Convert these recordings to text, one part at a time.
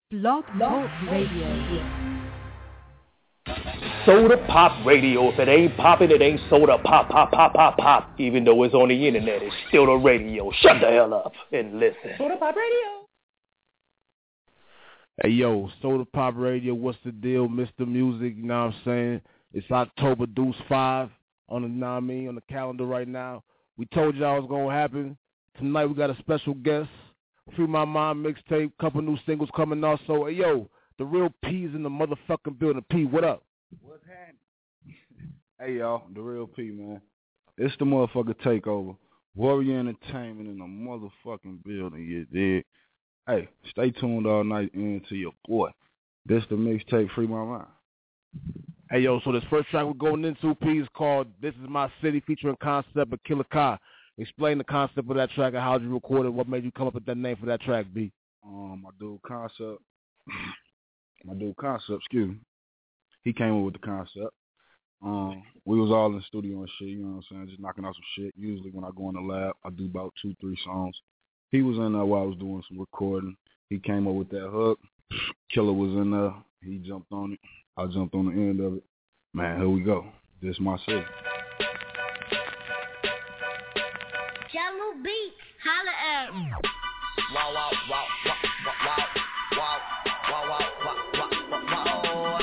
Blog Talk Radio. Soda Pop Radio. If it ain't popping, it ain't soda pop, pop, pop, pop, pop. Even though it's on the internet, it's still the radio. Shut the hell up and listen. Soda Pop Radio. Hey, yo, Soda Pop Radio, what's the deal, Mr. Music, you know what I'm saying? It's October Deuce 5 on the, on the calendar right now. We told y'all it was going to happen. Tonight we got a special guest, Free My Mind mixtape, couple new singles coming out. So, hey, yo, the real P's in the motherfucking building. P, what up? What's happening? Hey, y'all, the real P, man. It's the motherfucking takeover. Warrior Entertainment in the motherfucking building, you dig? Hey, stay tuned all night into your boy. This the mixtape, Free My Mind. Hey, yo, so this first track we're going into, P, is called This Is My City, featuring Concept of Killer Kai. Explain the concept of that track and how you recorded it. What made you come up with that name for that track, B? My dude Concept, excuse me. He came up with the concept. We was all in the studio and shit, you know what I'm saying, just knocking out some shit. Usually when I go in the lab, I do about 2-3 songs. He was in there while I was doing some recording. He came up with that hook. Killer was in there. He jumped on it. I jumped on the end of it. Man, here we go. This is my city. Jello Beats, holla at me. Wow, wow, wow, wow, wow, wow, wow, wow, wow, wow, wow,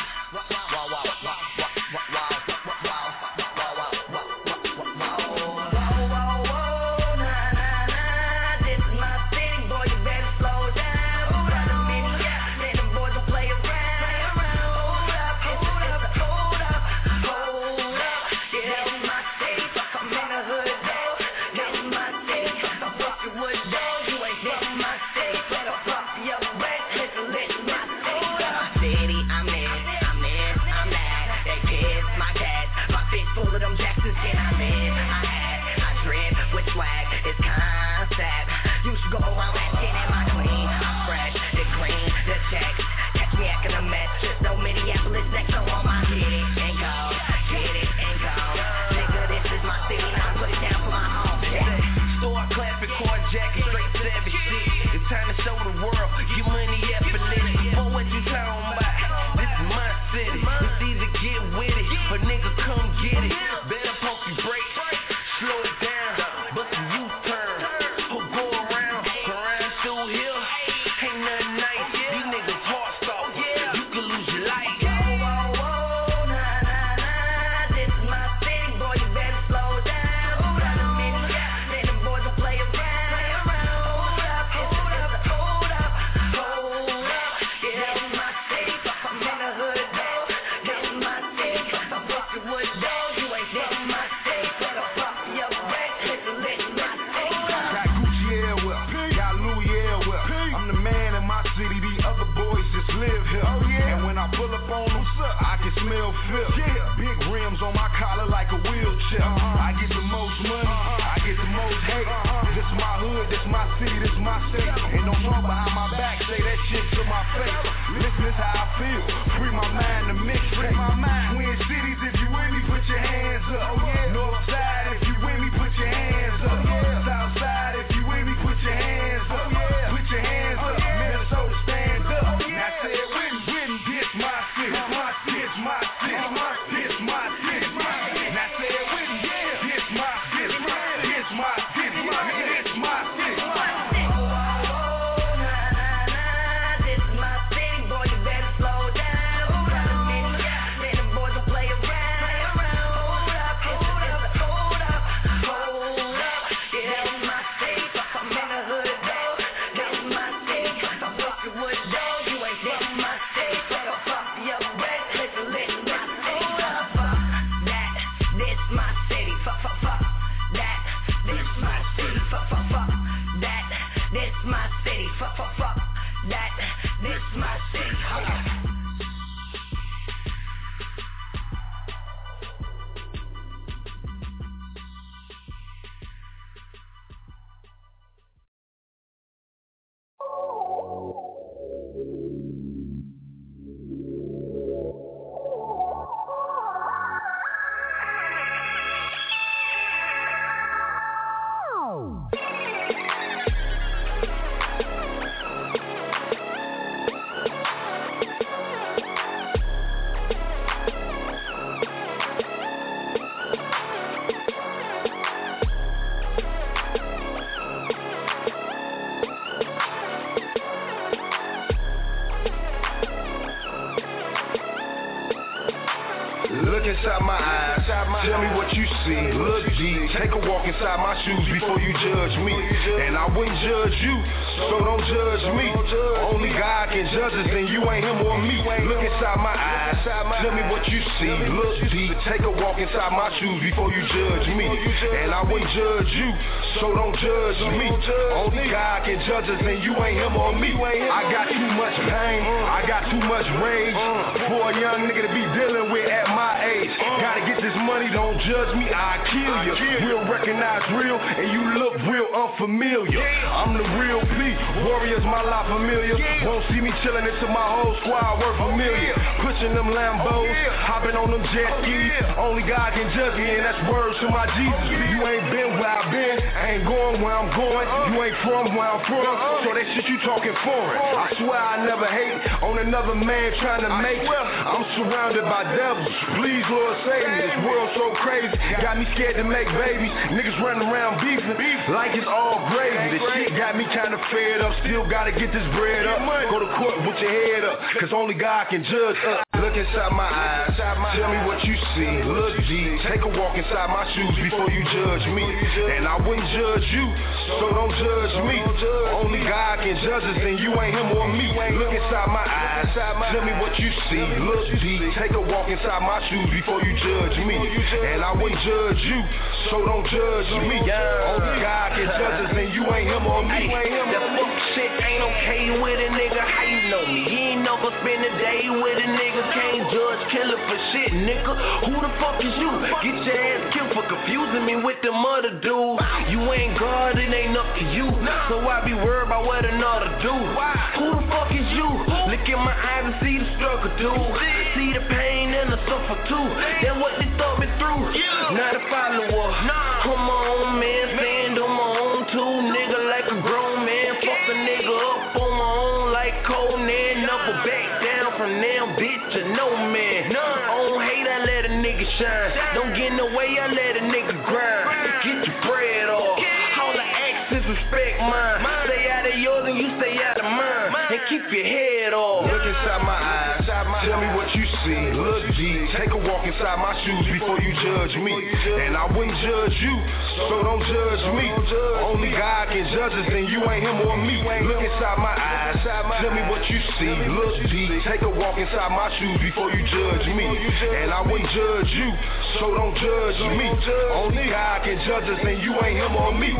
Look inside my eyes, tell me what you see. Look deep, take a walk inside my shoes before you judge me. And I wouldn't judge you, so don't judge me. Only God can judge us, and you ain't him or me. Look inside my eyes, tell me what you see. Look deep, take a walk inside my shoes before you judge me. And I wouldn't judge you, so don't judge me. Only God can judge us, and you ain't him or me. I got too much pain, I got too much rage for a young nigga to be dealing with at my age. Gotta get this money, don't judge me, I kill you. We'll recognize real, and you look real unfamiliar. I'm the real P, warriors, my life familiar. Won't see me chilling until my whole squad work familiar. Pushing them Lambos, hopping on them jet skis. Only God can judge me, and that's words to my Jesus. You ain't been where I've been, I ain't going where I'm going. You ain't from where I'm from, so that shit you talking foreign. I swear I never hate on another man trying to make it. I'm surrounded by devils, please Lord save me. This world so crazy, got me scared to make babies. Niggas running around beefing like it's all gravy. This shit got me kinda fed up, still gotta get this bread up. Go to court with your head up, cause only God can judge us. Look inside my eyes, tell me what you see. Look deep, take a walk inside my shoes before you judge me. And I wouldn't judge you, so don't judge me. Only God can judge us, and you ain't him or me. Look inside my eyes, tell me what you see. Look deep, take a walk inside my shoes before you judge me. And I wouldn't judge you, so don't judge me. Only God can judge us, and you ain't him or me. That fuck shit ain't okay with a nigga, how you know me? You ain't never spend a day with a nigga, can't judge killer for shit, nigga. Who the fuck is you? Get your ass killed for confusing me with them other dudes. You ain't God, it ain't up to you, so I be worried about what another do. Who the fuck is you? Look in my eyes and see the struggle, dude. See the pain and the suffer too. That's what they thought me through. Not a follower. Come on, man, stand on my own too, nigga, like a grown man. Fuck a nigga up on my own like Conan. Never back down from them, bitch, or no man. I don't hate, I let a nigga shine. Don't get in the way, I let a nigga grind. Get your bread off. All the actions respect mine. Stay out of yours and you stay out of mine. And keep your head off. Look inside my eyes, tell me what you see. Look deep, take a walk inside my shoes before you judge me. And I wouldn't judge you, so don't judge me. Only God can judge us, and you ain't him or me. Look inside my eyes, tell me what you see. Look deep, take a walk inside my shoes before you judge me. And I wouldn't judge you, so don't judge me. Only God can judge us, and you ain't him or me.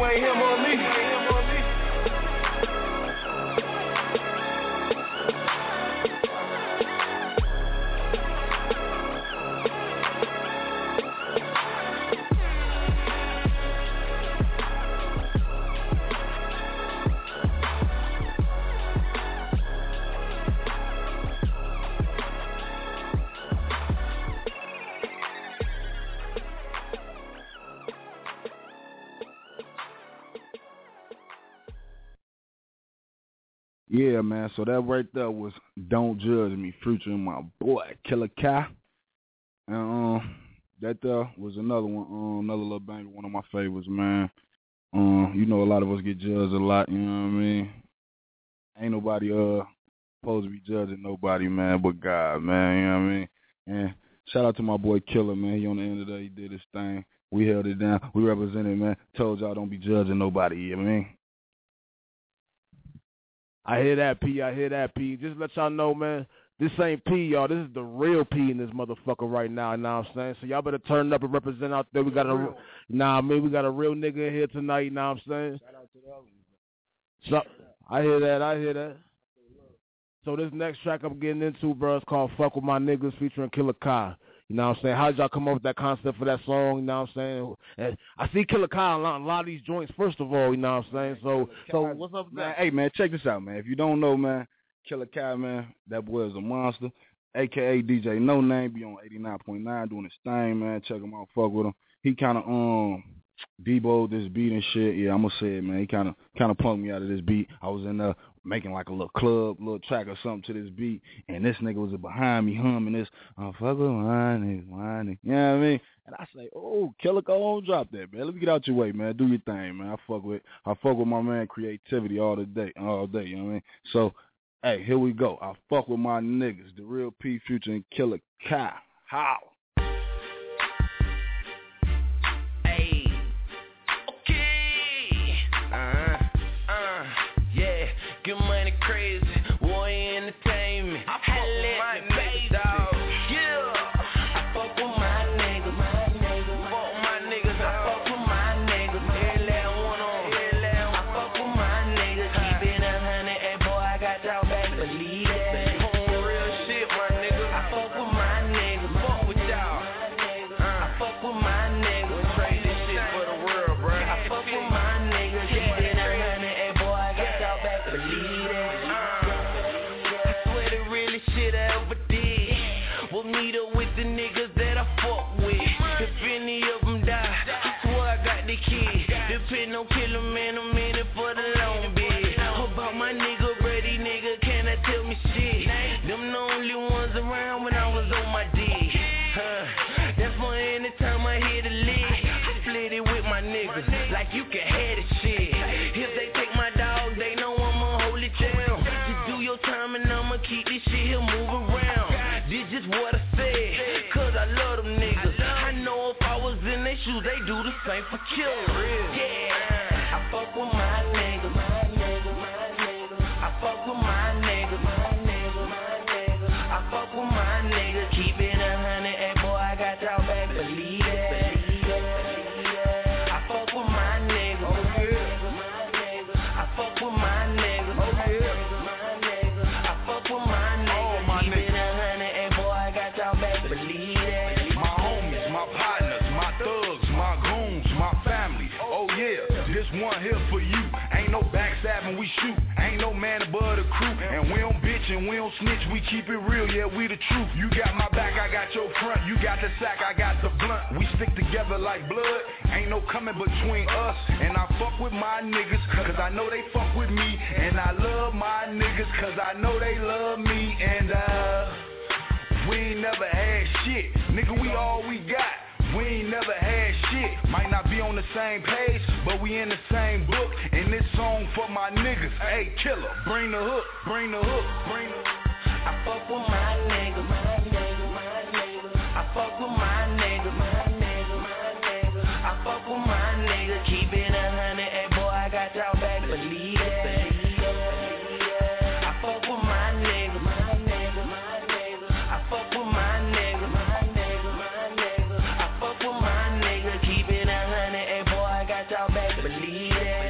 Yeah, man. So that right there was "Don't Judge Me" featuring my boy Killer Kai. And that was another one, another little banger, one of my favorites, man. You know, a lot of us get judged a lot. You know what I mean? Ain't nobody supposed to be judging nobody, man, but God, man. You know what I mean? And shout out to my boy Killer, man. He on the end of the day, he did his thing. We held it down. We represented, man. Told y'all don't be judging nobody. You know what I mean? I hear that, P. I hear that, P. Just let y'all know, man, this ain't P, y'all. This is the real P in this motherfucker right now, you know what I'm saying? So y'all better turn up and represent out there. We got a, we got a real nigga in here tonight, you know what I'm saying? Shout out to the others. So, I hear that. So this next track I'm getting into, bro, is called Fuck With My Niggas featuring Killer Kai. You know what I'm saying? How did y'all come up with that concept for that song? You know what I'm saying? And I see Killer Kai on a lot of these joints, first of all, you know what I'm saying? So what's up with that? Hey, man, check this out, man. If you don't know, man, Killer Kai, man, that boy is a monster, a.k.a. DJ No Name, be on 89.9 doing his thing, man. Check him out, fuck with him. He kind of Debo'd this beat and shit. Yeah, I'm going to say it, man. He kind of punked me out of this beat. I was in there making like a little club, little track or something to this beat, and this nigga was behind me humming this, fuck with my niggas, you know what I mean? And I say, oh, Killer, go on, drop that, man. Let me get out your way, man. Do your thing, man. I fuck with my man creativity all day, you know what I mean? So, hey, here we go. I fuck with my niggas, the real P Future and Killer Kai. How? me. Let me, baby. Yeah. I fuck with my niggas. Fuck my niggas. I fuck with my niggas. Every last one on. I fuck with my niggas. Keep it 100, and boy, I got y'all back. Believe that. Real shit, my niggas. I fuck with my niggas. Fuck with y'all. I fuck with my niggas. Trade this shit for the world, bro. I fuck with my niggas. Keep it 100, and boy, I got y'all back. Believe that. I swear the realest shit I ever did was meet up with the niggas that I fuck with. If any of them die, I swear I got the kid. Depend on killer man, I'm in it for the long bit. About my nigga ready, nigga, can I tell me shit? Them the only ones around when I was on my dick. That's why anytime I hear the lid, I split it with my niggas, like you can have the shit. If they take my dog, they know I'ma hold it down. Just do your time and I'ma keep this shit here moving around. This just what I said, cause I love them niggas. I know if I was in their shoes, they do the same for killers. Yeah, I fuck with my niggas. I fuck with my niggas. I fuck with my niggas. Keep it 100, and boy, I got y'all back. Believe that. I fuck with my niggas. I fuck with my niggas. I fuck with my niggas. Keep it 100, and boy, I got y'all back. Believe that. My homies, my partners, my thugs, my goons, my family. Oh yeah, this one here for you. Ain't no backstabbing, we shoot. Ain't no man above the crew. And we don't bitch and we don't snitch, we keep it real, yeah, we the truth. You got my back, I got your front. You got the sack, I got the blunt. We stick together like blood. Ain't no coming between us. And I fuck with my niggas, cause I know they fuck with me. And I love my niggas, cause I know they love me. And we ain't never had shit. Nigga, we all we got. We ain't never had shit. Might not be on the same page, but we in the same book. And this song for my niggas. Hey, killer, bring the hook, bring the hook, bring the hook. I fuck with my niggas. I fuck with my niggas. I fuck with my niggas. Keep it 100, and boy, I got y'all back. Believe that. I fuck with my niggas. I fuck with my niggas. I fuck with my niggas. Keep it 100, and boy, I got y'all back. Believe that.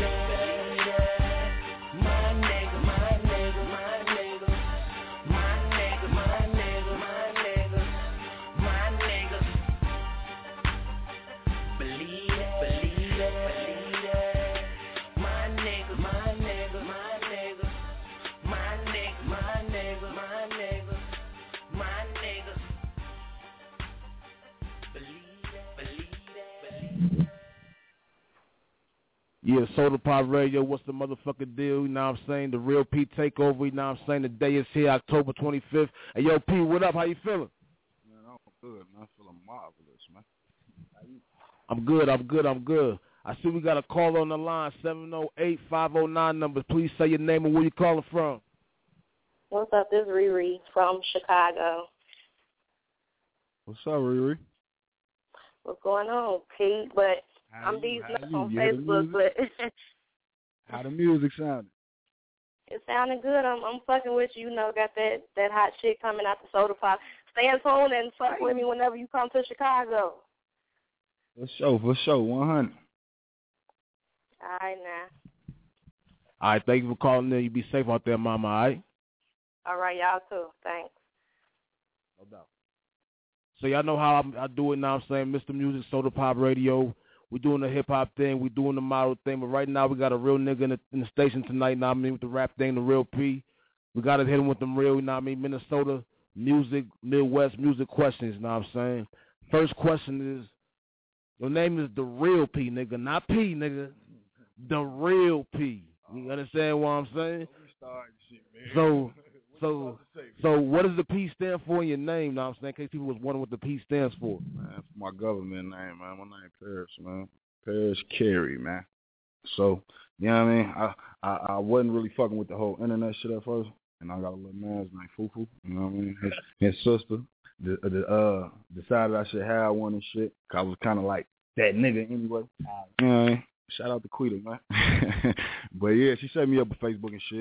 My niggas, my niggas, my niggas, my niggas, my niggas, my niggas, my niggas. Believe that, believe that, believe that. My niggas, my niggas, my niggas, my niggas, my niggas, my niggas, my niggas. Believe that, believe that, believe that. Yeah, Soda Pop Radio, what's the motherfucking deal? You know what I'm saying? The Real P Takeover, you know what I'm saying? The day is here, October 25th. Hey, yo, P, what up? How you feeling? Man, I'm good, man. I'm feeling marvelous, man. I'm good. I see we got a call on the line, 708-509 number. Please say your name and where you calling from. What's up? This is Riri from Chicago. What's up, Riri? What's going on, Pete? But I'm these nuts on Facebook, but how the music sounded? It sounded good. I'm fucking with you. You know, got that hot shit coming out the Soda Pop. Stay at home and fuck with me whenever you come to Chicago. For sure, 100. All right, now. All right, thank you for calling in. You be safe out there, mama, all right? All right, y'all too. Thanks. No doubt. So y'all know how I do it now. I'm saying Mr. Music, Soda Pop Radio. We're doing the hip-hop thing. We're doing the model thing. But right now we got a real nigga in the station tonight, you know what I mean, with the rap thing, the Real P. We got to hit him with them real, you know what I mean, Minnesota music, Midwest music questions, you know what I'm saying? First question is, your name is the Real P, nigga, not P, nigga. The Real P. You understand what I'm saying? So what does the P stand for in your name, you know what I'm saying? In case people was wondering what the P stands for. Man, for my government name, man. My name Paris, man. Paris Carey, man. So, you know what I mean? I wasn't really fucking with the whole internet shit at first. And I got a little man's named Fufu. You know what I mean? His sister decided I should have one and shit. Cause I was kind of like that nigga anyway. You know what I mean? Shout out to Quita, man. But yeah, she set me up with Facebook and shit.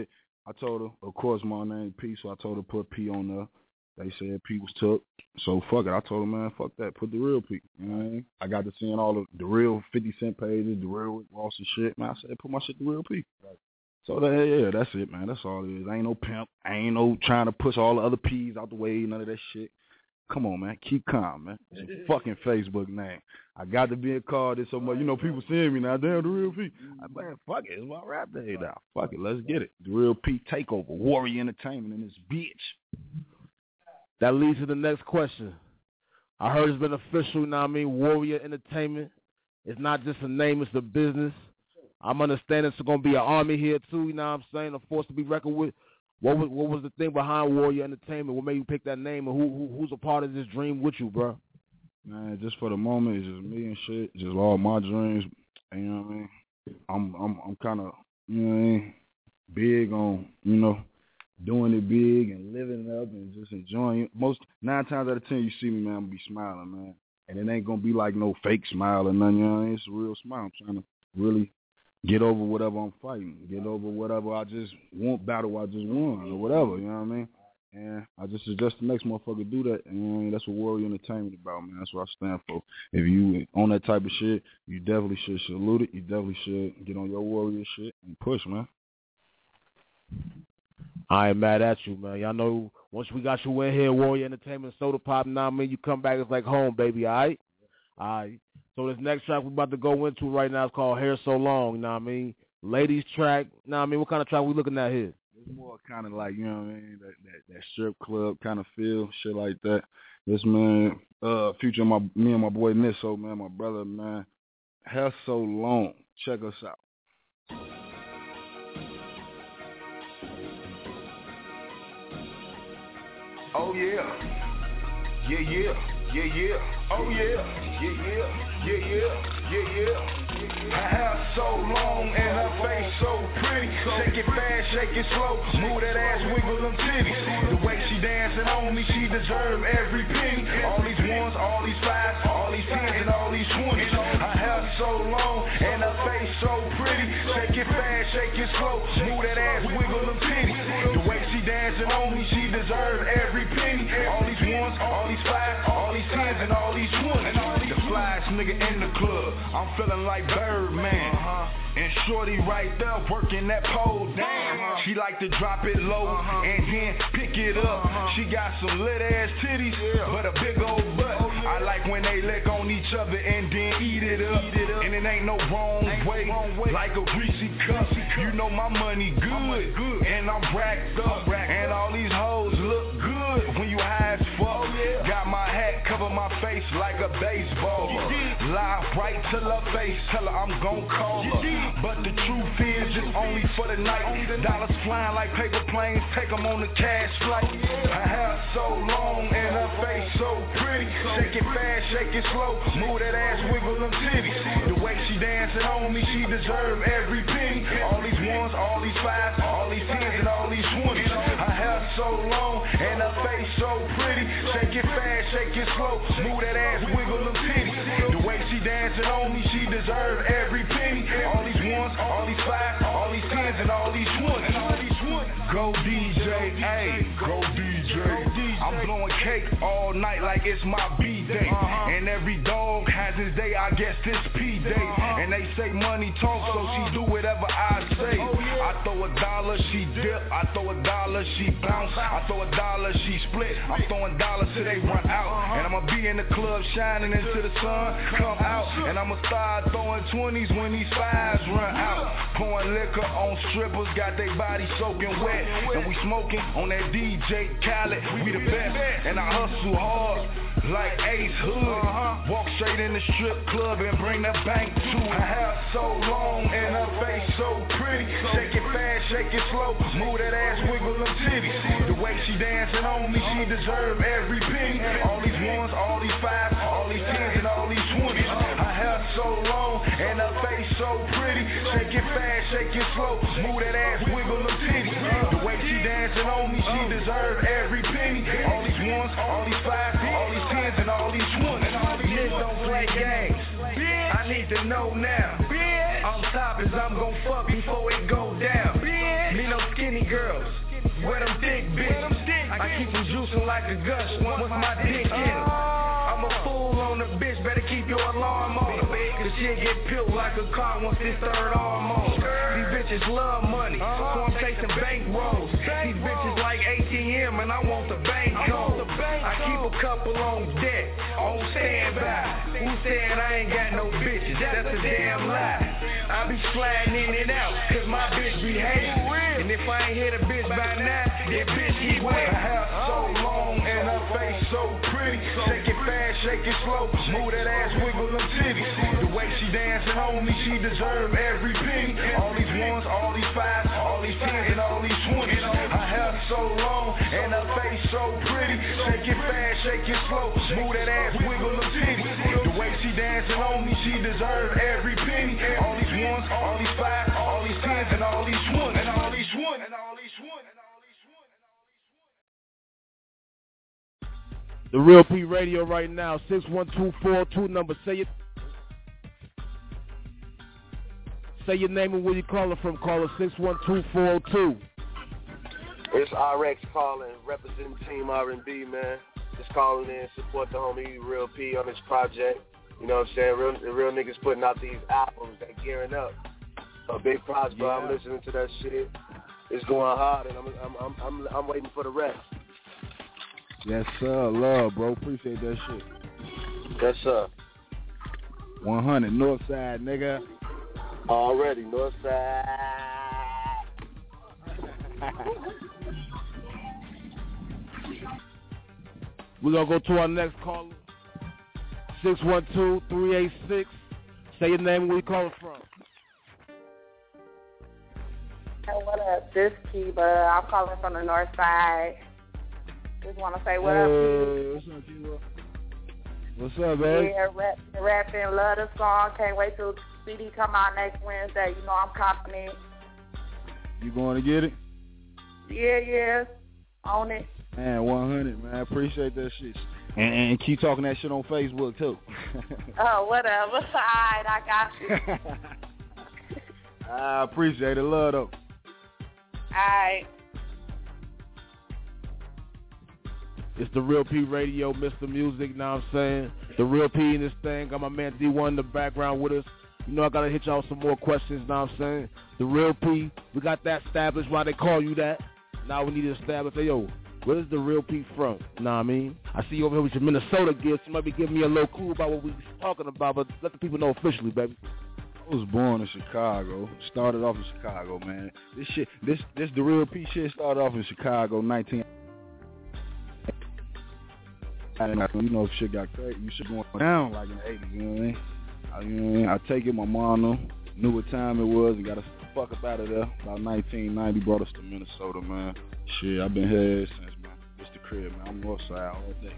I told her, of course, my name P, so I told her put P on there. They said P was took, so fuck it. I told her, man, fuck that, put the real P. You know what I mean? I got to seeing all the real 50 Cent pages, the real Ross and shit. Man, I said, put my shit the real P. Right. So yeah, that's it, man. That's all it is. I ain't no pimp. I ain't no trying to push all the other P's out the way. None of that shit. Come on, man. Keep calm, man. It's a fucking Facebook name. I got to be called this so much. You know, people seeing me now. Damn, the real P. I'm like, fuck it. It's my rap day now. Fuck it. Let's get it. The real P takeover. Warrior Entertainment in this bitch. That leads to the next question. I heard it's been official, you know what I mean? Warrior Entertainment. It's not just a name, it's a business. I'm understanding it's going to be an army here, too, you know what I'm saying? A force to be reckoned with. What was the thing behind Warrior Entertainment? What made you pick that name? And who's a part of this dream with you, bro? Man, just for the moment, it's just me and shit. Just all my dreams. You know what I mean? I'm kind of, you know what I mean, big on, you know, doing it big and living it up and just enjoying it. 9 times out of 10 you see me, man, I'm going to be smiling, man. And it ain't going to be like no fake smile or nothing, you know what I mean? It's a real smile. I'm trying to really get over whatever I'm fighting. Get over whatever I just want, battle I just won or whatever, you know what I mean? And I just suggest the next motherfucker do that. And that's what Warrior Entertainment about, man. That's what I stand for. If you on that type of shit, you definitely should salute it. You definitely should get on your Warrior shit and push, man. I ain't mad at you, man. Y'all know once we got you in here, Warrior Entertainment, Soda Pop, now, man, you come back, it's like home, baby, all right? All right. So this next track we're about to go into right now is called Hair So Long, you know what I mean? Ladies track, you know what I mean? What kind of track we looking at here? It's more kind of like, you know what I mean, that strip club kind of feel, shit like that. This man, featuring me and my boy Nisso, man, my brother, man. Hair So Long. Check us out. Oh yeah, yeah, yeah, yeah, yeah, oh yeah, yeah, yeah, yeah, yeah, yeah, yeah. Her hair so long and her face so pretty. Shake it fast, shake it slow, move that ass, wiggle them titties. The way she dancing on me, she deserve every penny. All these ones, all these fives, all these tens and all these 20s. Her hair so long and her face so pretty. Shake it fast, shake it slow, move that ass, wiggle them titties. The way she dancing on me, she deserve every penny. All these ones, all these fives, all these tens and all these 20s. The flyest nigga in the club, I'm feeling like Birdman. And shorty right there working that pole down. She like to drop it low and then pick it up. She got some lit ass titties, but a big old butt. I like when they lick on each other and then eat it up. And it ain't no wrong way, like a greasy cup. You know my money good, and I'm racked up. And all these hoes look good when you high as fuck. Got my hat cover my face like a baseball. Lie right to her face, tell her I'm gon' call her. But the truth is it's only for the night. Dollars flying like paper planes, take them on the cash flight. Her hair so long and her face so pretty. Shake it fast, shake it slow, move that ass, wiggle them titties. The way she dancing on me, she deserve every penny. All these ones, all these fives, all these tens and all these 20s. Her hair so long and her face so pretty. Shake it fast, shake it slow, move that ass, wiggle them titties. The way she dancing on me, she deserve every penny. All these ones, all these fives, all these tens and all these 20s. Go DJ, ayy, go DJ. I'm blowing cake all night like it's my B-day. And every dog has his day, I guess this P-day. And they say money talk, so she do whatever I say. I throw $1, she dip. I throw $1, she bounce. I throw $1, she split. I'm throwing dollars till they run out. And I'ma be in the club shining until the sun come out. And I'ma start throwing 20s when these fives run out. Pouring liquor on strippers, got their body soaking wet. And we smoking on that DJ Khaled. We the best, and I hustle hard like Ace Hood. Walk straight in the strip club and bring the bank to it. Her hair so long and her face so pretty. Shake it fast, shake it slow, move that ass, wiggle them titties. The way she dancing on me, she deserve every penny. All these ones, all these fives, all these tens and all these 20s. Her hair so long and her face so pretty. Shake it fast, shake it slow, move that ass, wiggle them titties. The way she dancing on me, she deserve every penny. All these ones, all these fives, all these tens and all these 20s. Niggas don't play games. I need to know now. I'm top as I'm gon' fuck before it go down. Me no skinny girls, I keep them juicing like a gush once my dick in it. I'm a fool on the bitch, better keep your alarm on. Cause she'll get peeled like a car once this third arm on. These bitches love money, so I'm chasing bank rolls. These bitches like ATM and I want the bank code. I keep a couple on deck, on standby. Who said I ain't got no bitches? That's a damn lie. I be sliding in and out, cause my bitch be hating. And if I ain't hit a bitch by now, then bitch keep waiting. Her hair so long and her face so pretty. Shake it fast, shake it slow, move that ass, wiggle them titties. The way she dancing on me, she deserve every penny. All these ones, all these fives, all these tens, and all these 20s. Her hair so long and her face so pretty. Shake it fast, shake it slow, move that ass, wiggle them titties. The way she dancing on me, she deserve every penny. All these ones, all these fives, all these tens, and all these 20s, and all these 20s, and all these 20s. The Real P Radio right now, 61242 number. Say your name and where you calling from. Caller 61242. It's RX calling, representing Team R&B, man. Just calling in, support the homie Real P on this project. You know what I'm saying? Real niggas putting out these albums, they gearing up. A big project, bro. I'm listening to that shit. It's going hard, and I'm waiting for the rest. Yes, sir. Love, bro. Appreciate that shit. Yes, sir. 100 Northside, nigga. Already Northside. We're going to go to our next caller. 612-386. Say your name and where you calling from. Hey, what up? This is Kiba. I'm calling from the North Side. Just want to say what up, Kiba. What's up, Kiba? What's up, babe? Yeah, rapping, love the song. Can't wait till CD come out next Wednesday. You know I'm confident. You going to get it? Yeah. On it. Man, 100, man. I appreciate that shit. And keep talking that shit on Facebook, too. Oh, whatever. All right, I got you. I appreciate it. Love, though. All right. It's the Real P Radio, Mr. Music, know what I'm saying? The Real P in this thing. Got my man D1 in the background with us. You know I got to hit y'all with some more questions, know what I'm saying? The Real P, we got that established. Why they call you that? Now we need to establish, hey, yo, where's the Real P from? Know what I mean? I see you over here with your Minnesota gifts. You might be giving me a little clue about what we talking about, but let the people know officially, baby. I was born in Chicago. Started off in Chicago, man. This the Real P shit started off in Chicago, 19. You know, if shit got crazy, you should go down like in the 80s, you know what I mean? I take it, my mom knew what time it was and got us the fuck up out of there. About 1990, brought us to Minnesota, man. Shit, I've been here since, man. It's the crib, man. I'm Northside all day.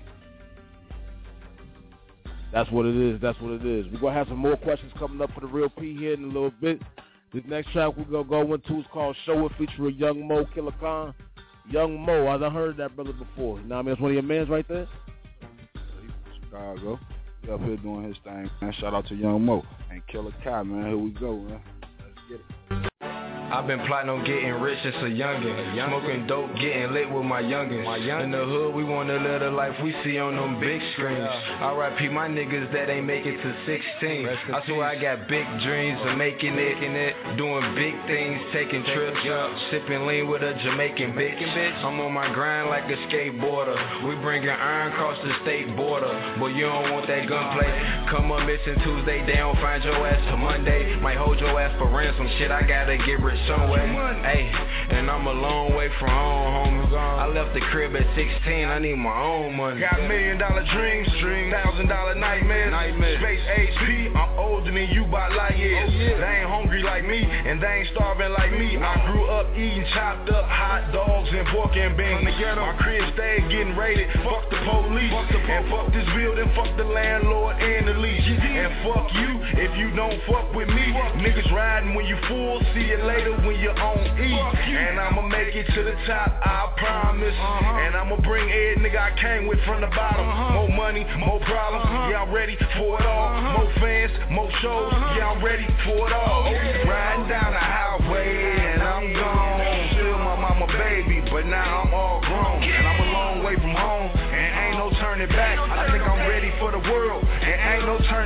That's what it is. We're going to have some more questions coming up for the Real P here in a little bit. This next track we're going to go into is called Show It, featuring Young Mo, Killer Khan. Young Mo, I done heard that brother before. You know what I mean? That's one of your mans right there? He's from Chicago. He up here doing his thing, man. Shout out to Young Mo and Killer Kai, man. Here we go, man. Let's get it. I've been plotting on getting rich since a youngin'. Smoking dope, getting lit with my youngins. In the hood, we want to live the life we see on them big screens. R.I.P. my niggas that ain't make it to 16. I swear I got big dreams of making it, doing big things, taking trips, sipping lean with a Jamaican bitch. I'm on my grind like a skateboarder. We bringing iron across the state border. But you don't want that gunplay. Come up missing Tuesday, they don't find your ass till Monday. Might hold your ass for ransom. Shit, I gotta get rich some way. Ay, and I'm a long way from home, homie. I left the crib at 16, I need my own money. Got $1 million dreams, $1,000 nightmares. Space HP, I'm older than you by light years. They ain't hungry like me, and they ain't starving like me. I grew up eating chopped up hot dogs and pork and beans. My crib stayed getting raided, fuck the police. And fuck this building, fuck the landlord and the lease. And fuck you if you don't fuck with me. Niggas riding when you full, see you later when you're on E. And I'ma make it to the top, I promise. And I'ma bring every nigga I came with from the bottom. More money, more problems, yeah, I'm ready for it all. More fans, more shows, yeah, I'm ready for it all. Riding down the highway and I'm gone. Still my mama baby, but now I'm all grown. And I'm alone.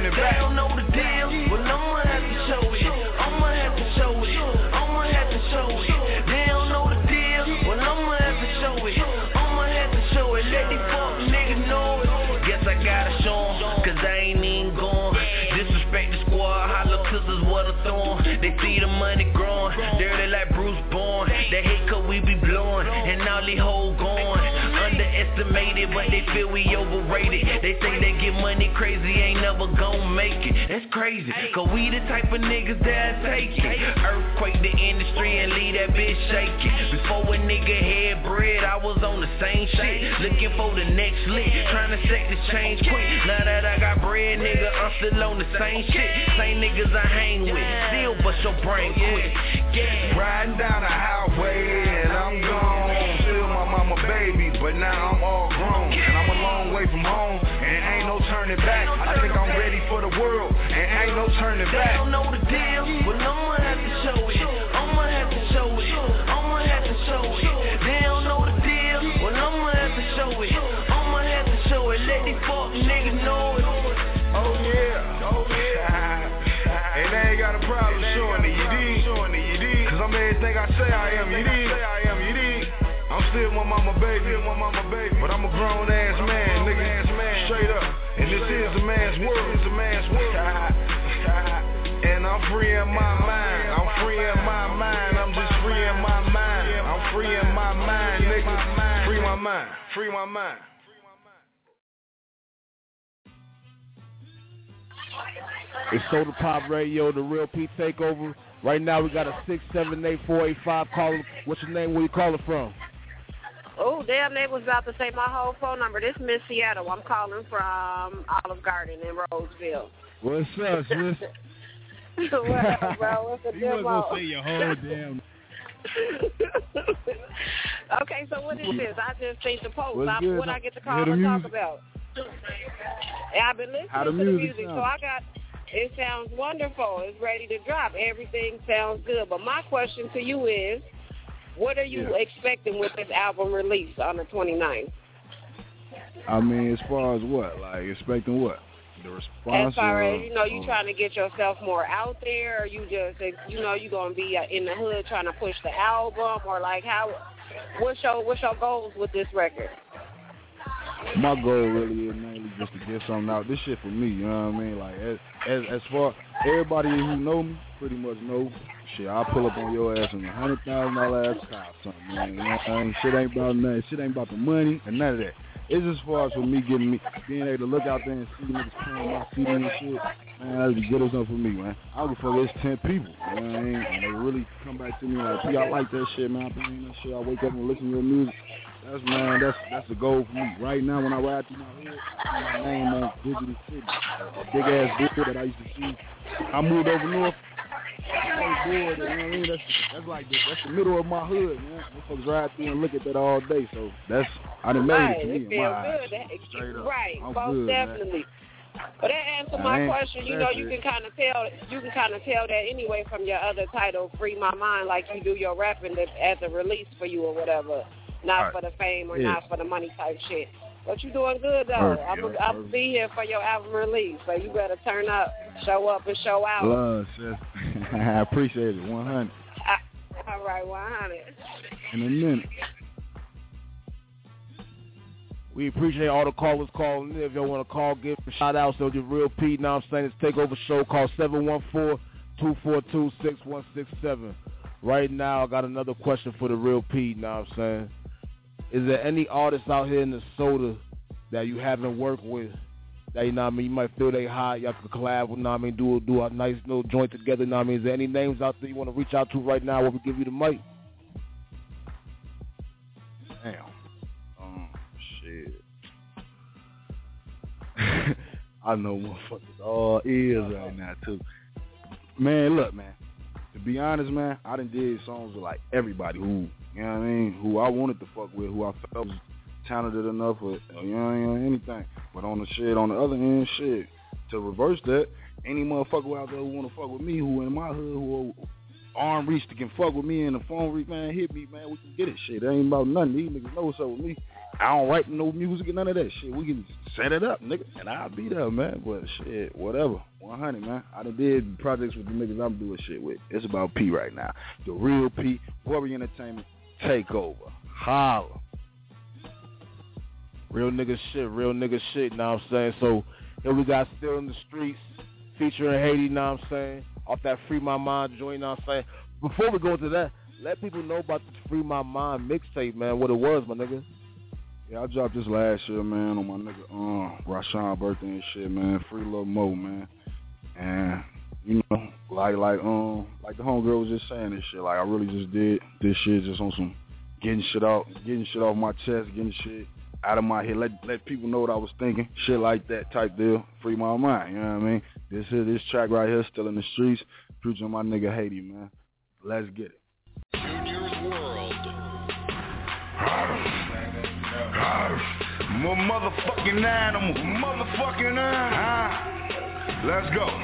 turning back. They don't know the deal, well I'ma have to show it. I'ma have to show it. I'ma have to show it. They don't know the deal, well I'ma have to show it. I'ma have to show it. Let these fuck niggas know it. Guess I gotta show 'em, cause I ain't even going. Disrespect the squad, holla cause it's what a thorn. They see the money growing, dirty like Bruce Bourne. They hate cause we be blowing, and all they hold going. Underestimated, but they feel we overrated. They say they get money crazy, ain't never gon' make it. That's crazy, cause we the type of niggas that take it. Earthquake the industry and leave that bitch shaking. Before a nigga had bread, I was on the same shit, looking for the next lick, trying to set this change quick. Now that I got bread, nigga, I'm still on the same shit. Same niggas I hang with, still bust your brain quick. Riding down the highway and I'm gone. Still my mama baby, but now I'm all grown. And I'm a long way from home, and ain't no turning back. I think I'm ready for the world, and ain't no turning back. They don't know the deal, well I'ma have to show it. I'ma have to show it. I'ma have to show it. They don't know the deal, well I'ma have to show it. I'ma have to show it. Let these fuck niggas know it. Oh yeah, oh yeah. And they ain't got a problem showing it, you dig? Cause I'm everything I say I am, you dig? I'm still my mama baby, but I'm a grown ass man, nigga, straight up. And this is a man's world, and I'm free in my mind, I'm just free in my mind, I'm free in my mind, nigga, free my mind. It's Soda Pop Radio, the Real P Takeover. Right now we got a 678-485 caller. What's your name? Where you calling from? Oh, damn, they was about to say my whole phone number. This is Miss Seattle. I'm calling from Olive Garden in Roseville. What's up, sis? What up, bro? What's the You wasn't demo? gonna say your whole damn. Okay, so what is this? I just seen the post. What's good? What I get to call Hear the and talk music? about? Yeah, I've been listening How the to the music music, sound? so I got. It sounds wonderful. It's ready to drop. Everything sounds good. But my question to you is, what are you expecting with this album release on the 29th? I mean, as far as what? Like, expecting what? The response? As far as, you trying to get yourself more out there, or you just, you going to be in the hood trying to push the album, or like what's your goals with this record? My goal really is mainly just to get something out. This shit for me, you know what I mean? Like, as far, everybody who know me pretty much know, shit, I'll pull up on your ass in $100,000 ass car or something, man. You know what I mean? Shit ain't about nothing. Shit ain't about the money and none of that. It's as far as for me being able to look out there and see niggas playing my CD and shit, man, that'd be good enough for me, man. I don't give a fuck, it's 10 people, you know what I mean? And they really come back to me like, P, I like that shit, man. I playing that shit. I wake up and listen to your music. That's the goal for me. Right now, when I ride through my hood, I see my name on Digital City, a big ass billboard that I used to see. I moved over north. I was bored, you know what I mean? That's the middle of my hood, man. Motherfuckers ride through and look at that all day. So I done made it to me. It feels good. Straight up. Right, I'm most good, definitely. Man. But that answered my question. You can kind of tell that anyway from your other title, Free My Mind, like you do your rapping as a release for you or whatever. Not for the fame or not for the money type shit. But you doing good, though. I'll be here for your album release, so you better turn up, show up, and show out. Love, sis. I appreciate it. 100. All right, 100. In a minute. We appreciate all the callers calling in. If y'all want to call, give a shout out. So the Real P, now I'm saying, it's Takeover Show. Call 714-242-6167. Right now, I got another question for the Real P, now I'm saying. Is there any artists out here in the soda that you haven't worked with that, you know what I mean, you might feel they hot, y'all could collab with, you know what I mean, do a nice little joint together, you know what I mean? Is there any names out there you want to reach out to right now while we give you the mic? Damn. Shit. I know motherfuckers all ears right now, too. Man, look, man. To be honest, man, I done did songs with, like, everybody who, you know what I mean, who I wanted to fuck with, who I felt was talented enough with, you know, anything. But on the other end, shit, to reverse that, any motherfucker out there who want to fuck with me, who in my hood, who arm reach that can fuck with me and the phone reach, man, hit me, man, we can get it, shit. It ain't about nothing. These niggas know what's up with me. I don't write no music and none of that shit. We can set it up, nigga, and I'll be there, man. But shit, whatever. 100, man. I done did projects with the niggas I'm doing shit with. It's about P right now. The real P, Warrior Entertainment, Takeover. Holla. Real nigga shit, you know what I'm saying? So here we got Still in the Streets featuring Haiti, you know what I'm saying? Off that Free My Mind joint, you know what I'm saying? Before we go into that, let people know about the Free My Mind mixtape, man, what it was, my nigga. Yeah, I dropped this last year, man, on my nigga Rashawn birthday and shit, man. Free Lil Mo, man. And you know, like the homegirl was just saying this shit. Like I really just did this shit just on some getting shit off my chest, getting shit out of my head, let people know what I was thinking, shit like that type deal. Free my mind, you know what I mean? This track right here, Still in the Streets, featuring my nigga Haiti, man. Let's get it. Junior's World. I'm a motherfucking animal, Let's go.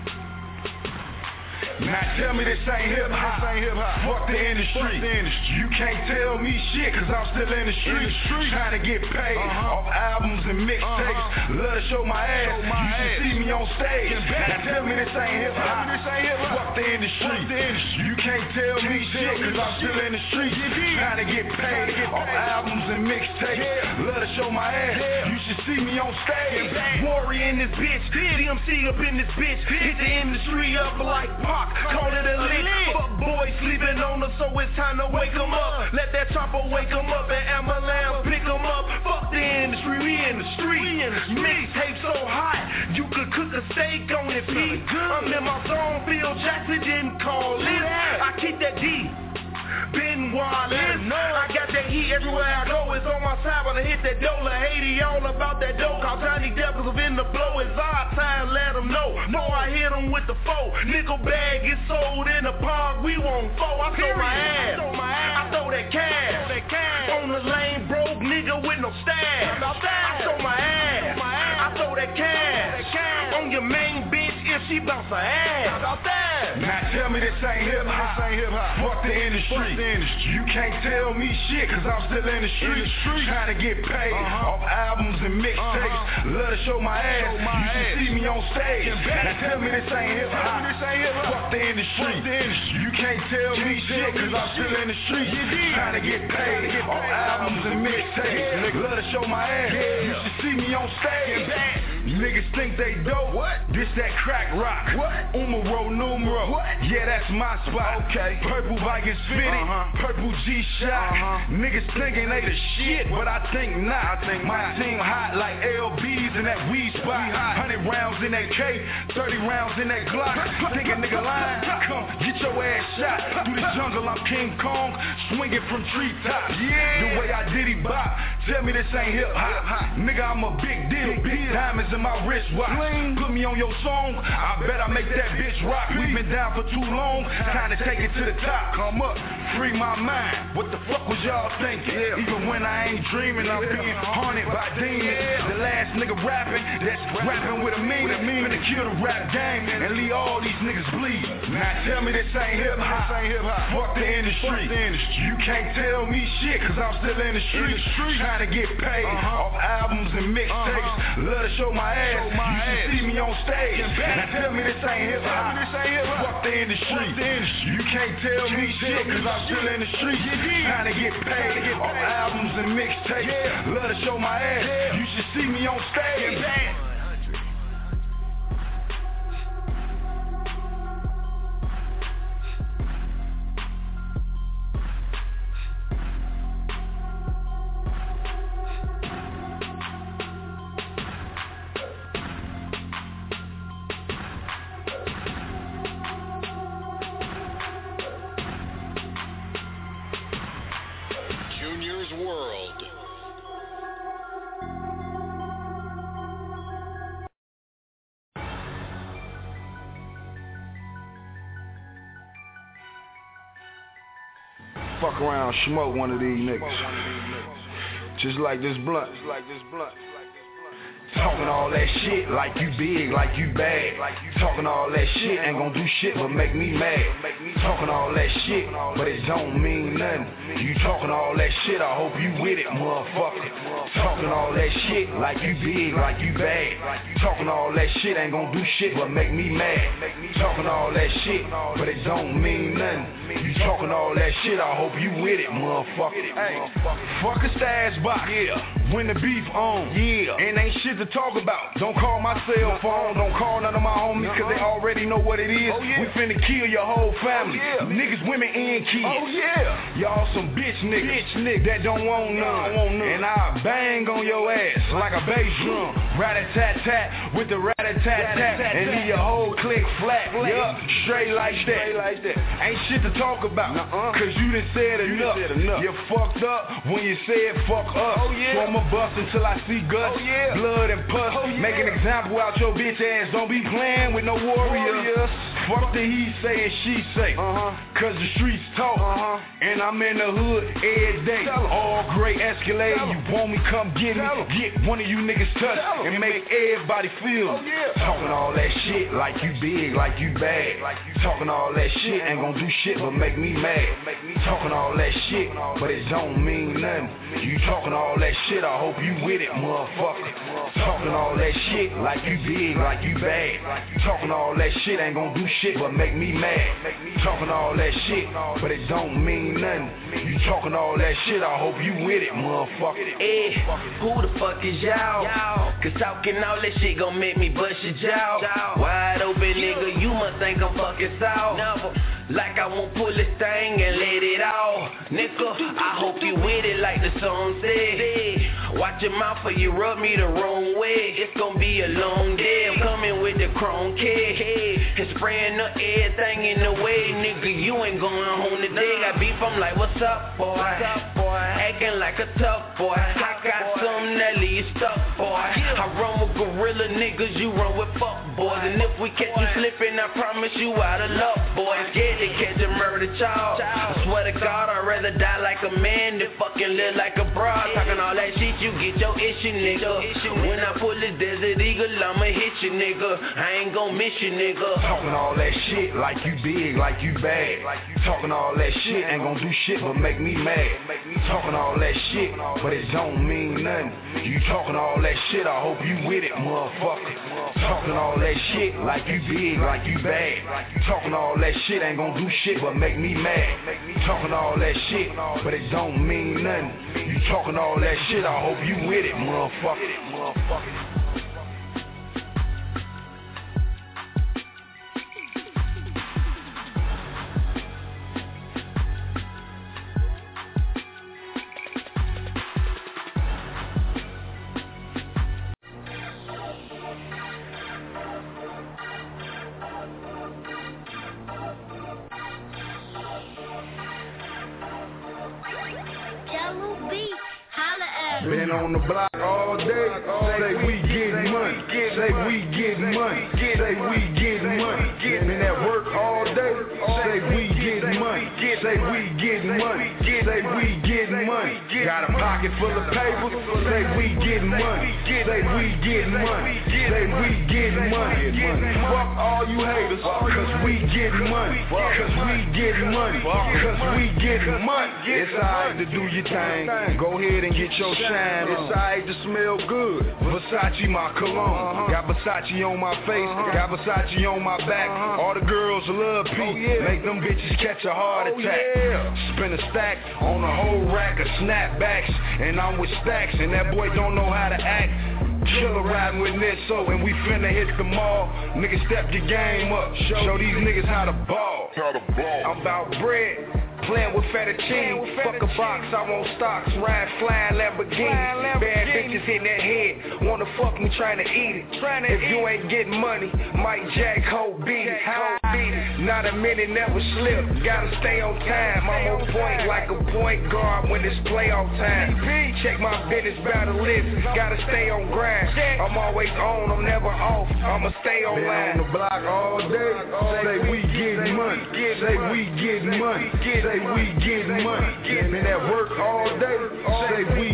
Now tell me this ain't hip-hop. Fuck the industry. You can't tell me shit, cause I'm still in the street. Trying to get paid off albums and mixtapes. Love to show my ass. You should see me on stage. Now tell me this ain't hip-hop. Fuck the industry. You can't tell me shit, cause I'm still in the street. Trying to get paid off albums and mixtapes. Love to show my ass. You should see me on stage. Warrior in this bitch. DMC up in this bitch. Hit the industry up like pop. Call it a lick. Fuck boys sleeping on us, so it's time to wake them up. Let that chopper wake them up and ambulance pick them up. Fuck the industry, we in the street. Mixtape so hot, you could cook a steak on it, P. I'm in my zone, Phil Jackson didn't call it. I keep that D. Ben Wallace, I got that heat everywhere I go. It's on my side when I hit that dough. Haiti all about that dough. Call Tiny Devils in the blow. It's our time, let them know. Before I hit them with the foe. Nickel bag is sold in the park. We won't foe. I throw my ass. I throw that cash. On the lane, broke nigga with no stash. I throw my ass. I throw that cash. On your main bitch if she bounce her ass. Now tell me this ain't hip-hop. Fuck the industry. You can't tell me shit, cause I'm still in the street. Trying to get paid off albums and mixtapes. Love to show my ass. You should see me on stage. Now tell me this ain't hip-hop. Fuck the industry. You can't tell me shit, cause I'm still in the street. Trying to get paid off albums and mixtapes. Love to show my ass. You should see me on stage. Niggas think they dope. This that crack rock. Umaro numero. Yeah, that's my spot. Purple Viking Spitty. Purple G-Shock. Niggas thinking they the shit, but I think not. My team hot like LBs in that weed spot. 100 rounds in that K, 30 rounds in that Glock. Think a nigga lying? Come get your ass shot. Through the jungle, I'm King Kong, swinging from treetops. The way I diddy bop. Tell me this ain't hip-hop. Nigga, I'm a big deal. Big diamonds in my wristwatch. Put me on your song, I bet I make that bitch rock. We've been down for too long, time to take it to the top. Come up, free my mind. What the fuck was y'all thinking? Even when I ain't dreaming, I'm being haunted by demons. The last nigga rapping, that's rapping with a meaning. Finna kill the rap game and leave all these niggas bleed. Now tell me this ain't hip-hop. Fuck the industry. You can't tell me shit, cause I'm still in the street. Trying to get paid off albums and mixtapes. Love to show my ass. You should see me on stage. Now tell me this ain't hip-hop. Fuck the industry. You can't tell me shit, cause I'm still in the street. Trying to get paid off albums and mixtapes. Love to show my ass. You should see me on stage. Junior's World. Fuck around, smoke one of these niggas. Just like this blunt. Talking all that shit like you big, like you bad. Talking all that shit ain't gon' do shit but make me mad. Talking all that shit, but it don't mean nothing. You talking all that shit, I hope you with it, motherfucker. Talking all that shit like you big, like you bad. Talking all that shit ain't gon' do shit but make me mad. Talking all that shit, but it don't mean nothing. You talking all that shit, I hope you with it, motherfucker. Hey, fuck a stash box, yeah. When the beef on, yeah. And ain't shit to talk about. Don't call my cell phone, don't call none of my homies, cause they already know what it is. We finna kill your whole family. Niggas, women, and kids. Y'all some bitch niggas that don't want none. And I bang on your ass like a bass drum. Rat-a-tat-tat with the rat-a-tat-tat. And leave your whole click flat. Yup, straight like that. Ain't shit to talk about, cause you done said enough. You fucked up when you said fuck us. So I'ma bust until I see guts, blood and pus. Make an example out your bitch ass. Don't be playing with no warriors. Fuck the he say and she say, cause the streets talk. And I'm in the hood every day. All great Escalade. You want me, come get me. Get one of you niggas touch and make everybody feel. Talking all that shit like you big, like you bad. Talking all that shit ain't gon' do shit but make me mad. Talking all that shit, but it don't mean nothing. You talking all that shit, I hope you with it, motherfucker. Talking all that shit like you big, like you bad. Talking all that shit ain't gon' do shit but make me mad. Talking all that shit, but it don't mean nothing. You talking all that shit, I hope you with it, motherfucker. Hey, who the fuck is y'all? Cause talking all that shit gon' make me bust your jaw. Wide open nigga, you must think I'm fucking soft. Like I won't pull this thing and let it out. Nigga, I hope you with it like the song said. Watch your mouth or you rub me the wrong way. It's gonna be a long day. I'm coming with the chrome kid. And spraying up everything in the way. Nigga, you ain't going home today. Got beef, I'm like, what's up, boy? Acting like a tough boy. I got something that leave you stuck, boy. I run with gorilla niggas, you run with fuck boys. And if we catch you slipping, I promise you out of luck, boy. Scared to catch a murder child. I swear to God, I'd rather die like a man than fucking live like a broad. Talking all that shit, you get your issue, nigga. When I pull this Desert Eagle, I'ma hit you, nigga. I ain't gon' miss you, nigga. Talking all that shit like you big, like you bad. Talking all that shit ain't gon' do shit but make me mad. Talking all that shit, but it don't mean nothing. You talking all that shit, I hope you with it, motherfucker. Talking all that shit like you big, like you bad. Talking all that shit ain't gon' do shit but make me mad. Talking all that shit, but it don't mean nothing. You talking all that shit, I hope you with it, motherfucker. Been on the block all day, say we getting money, say we getting money, say we getting money. Been at work all day, say we getting money, say we getting money, say we getting money. Got a pocket full of paper, say we getting money, say we getting money, say we getting money. Fuck all you haters, cause we getting money, cause we getting money, cause we getting money. It's alright to do your thing, go ahead and get your shine. It's alright to smell good. Versace my cologne. Got Versace on my face, got Versace on my back. All the girls love P. Make them bitches catch a heart attack. Spin a stack on a whole rack of snapbacks. And I'm with stacks, and that boy don't know how to act. Killer riding with Nitso, and we finna hit the mall. Niggas step your game up. Show these niggas how to ball. I'm about bread. Playing with fettuccine, fuck a box, I want stocks, ride flying Lamborghini, bad bitches in that head, wanna fuck me trying to eat it, if you ain't getting money, Mike Jack, Ho beat it, not a minute, never slip, gotta stay on time, I'm on point like a point guard when it's playoff time, check my business battle list, gotta stay on grind, I'm always on, I'm never off, I'ma stay online. Been on the block all day, say we getting money, say we getting money, say we getting money. Been at work all day, say we getting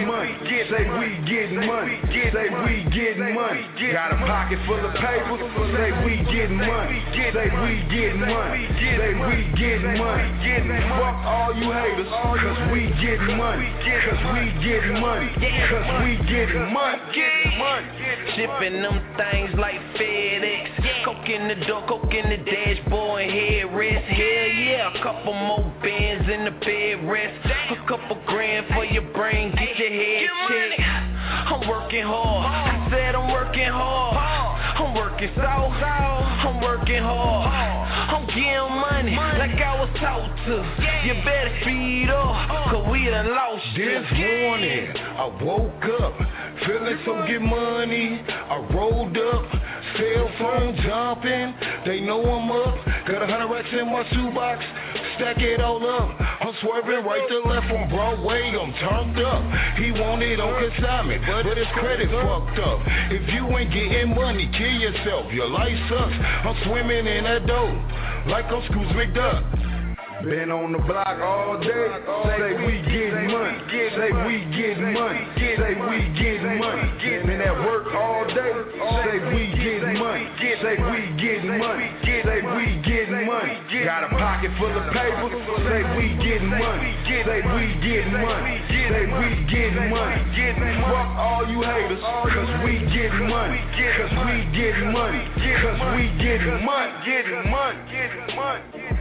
money. Say we getting money. Say we getting money. Got a pocket full of paper. Say we getting money. Say we getting money. Say we getting money. Fuck all you haters, cause we getting money. Cause we getting money. Cause we getting money. Shipping them things like FedEx. Coke in the door, coke in the dashboard, and headrest. Hell yeah, a couple more bands in the bed rest. A couple grand for your brain, get your head checked. I'm working hard, I said I'm working hard. I'm working so, I'm working hard. I'm getting money like I was taught to. You better speed up, cause we done lost this morning. I woke up feeling so get money. I rolled up, cell phone jumping. They know I'm up. Got 100 racks in my shoebox. Stack it all up. I'm swerving right to left on Broadway. I'm turned up. He wanted on consignment, but his credit fucked up. If you ain't getting money, kill yourself. Your life sucks. I'm swimming in that dough like I'm Scrooge McDuck. Been on the block all day. Say we getting money. Say we getting money. Say we getting money. Been at work all day. Say we getting money. Say we getting money. Say we getting money. Got a pocket full of paper. Say we getting money. Say we getting money. Say we getting money. Fuck all you haters, cause we getting money. Cause we getting money. Cause we getting money. Getting money. Getting money.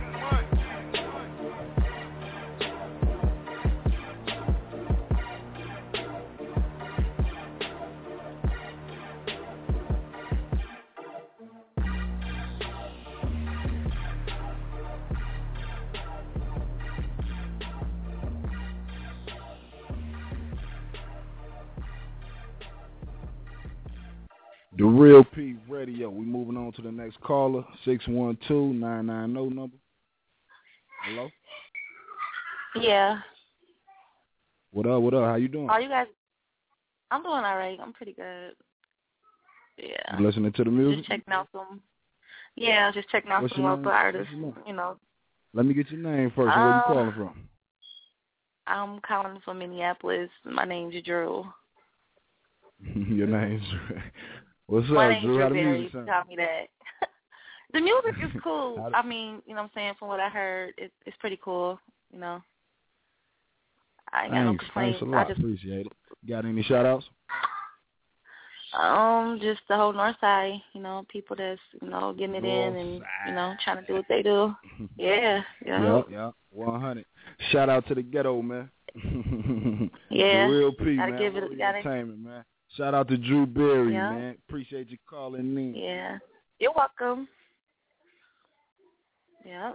The Real P Radio. We moving on to the next caller. 612-990 number. Hello? Yeah. What up? What up? How you doing? Oh, you guys. I'm doing all right. I'm pretty good. Yeah. You listening to the music? Just checking out some. Yeah, just checking out some local artists. You know. Let me get your name first. Where you calling from? I'm calling from Minneapolis. My name's Drew. Your name's What's My up, name's Drew? How the Drew. music You sound? tell me that. The music is cool. I mean, you know what I'm saying? From what I heard, it's pretty cool, you know. I ain't got no complaints. Thanks a lot. Appreciate it. Got any shout-outs? Just the whole North Side, you know, people that's, you know, getting it in and, you know, trying to do what they do. Yeah. 100. Shout out to the ghetto, man. Yeah. The Real P, gotta man. Give it, Entertainment, man. Shout out to Drew Berry, Yeah. man. Appreciate you calling in. Yeah. You're welcome. Yeah.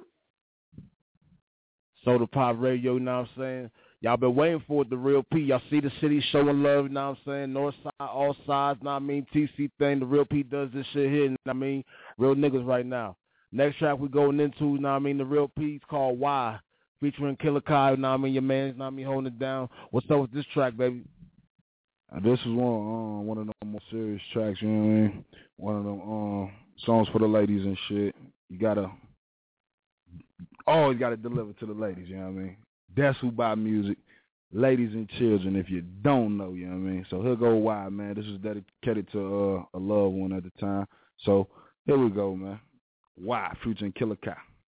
Soda Pop Radio, you know what I'm saying? Y'all been waiting for it, the Real P. Y'all see the city showing love, you know what I'm saying? North side, all sides, you know what I mean? TC thing, the Real P does this shit here, you know what I mean? Real niggas right now. Next track we going into, you know what I mean? The Real P's called Why, featuring Killer Kai, you know what I mean? Your man, you know what I mean? Holding it down. What's up with this track, baby? This is one of the more serious tracks, you know what I mean? One of them songs for the ladies and shit. You always gotta deliver to the ladies, you know what I mean? That's who buy music, ladies and children, if you don't know, you know what I mean? So here go Why, man. This was dedicated to a loved one at the time. So here we go, man. Why, featuring Killer Kai.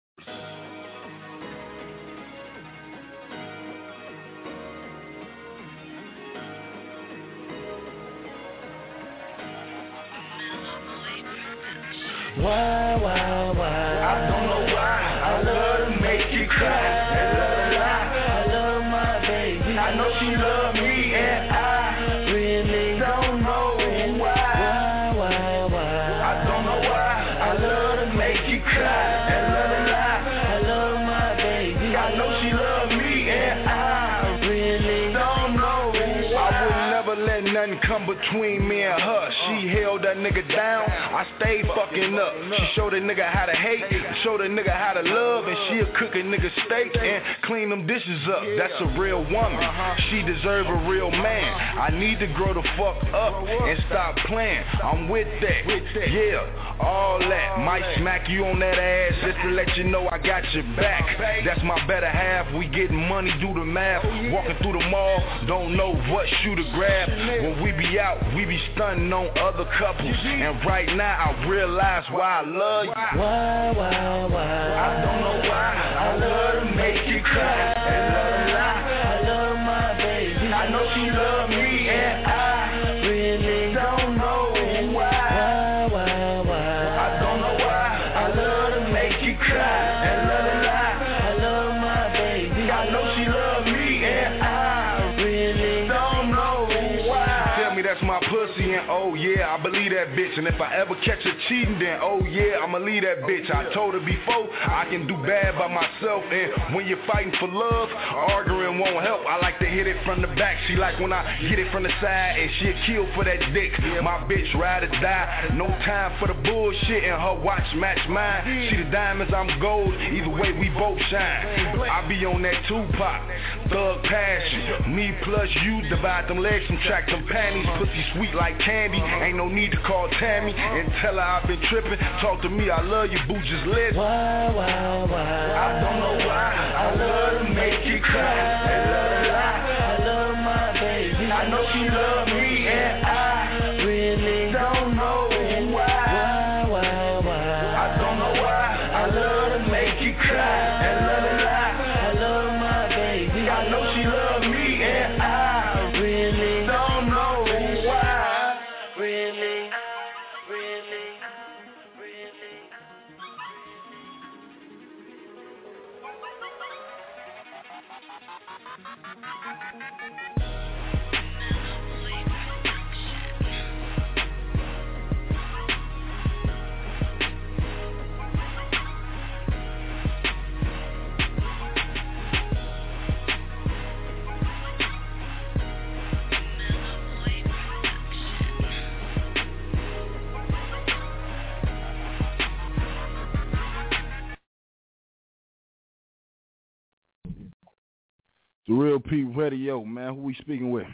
Why? I don't know why. I love to make you cry and love to lie. I love my baby. I know she love me and I really don't know why. I don't know why. I love to make you cry and love to lie. I love my baby. I know she love me and I really don't know why. I would never let nothing come between me and her. She held that nigga down, I stayed fucking up. She showed a nigga how to hate, showed a nigga how to love, and she'll cook a nigga steak and clean them dishes up. That's a real woman, she deserve a real man. I need to grow the fuck up and stop playing. I'm with that, yeah, all that. Might smack you on that ass just to let you know I got your back. That's my better half, we getting money, do the math. Walking through the mall, don't know what shoe to grab. When we be out, we be stunning on other couples. And right now I realize why I love you. Why? I don't know why. I love to make you cry and love to lie. I love my baby. I know she love me and I really don't know why. I don't know why. I love to make you cry and love to lie. I love my baby. I know she love me and I really don't know why. Tell me that's my pussy and oh yeah, I believe that bitch. And if I ever catch her cheating, then oh yeah, I'ma leave that bitch. I told her before, I can do bad by myself. And when you're fighting for love, arguing won't help. I like to hit it from the back. She like when I hit it from the side, and she'll kill for that dick. My bitch ride or die, no time for the bullshit. And her watch match mine. She the diamonds, I'm gold. Either way, we both shine. I be on that Tupac, thug passion. Me plus you, divide them legs, subtract them panties. Pussy sweet like candy. Ain't no need to call Tammy and tell her I've been tripping. Talk to me, I love you, boo, just listen. Why? I don't know why. I love to make you cry and love to lie. I love my baby. I know she love me and I really don't know why. I don't know why. I love to make you cry and love to lie. I love my baby. I know she love me and I really don't know why. Really. The Real P Radio, man. Who we speaking with?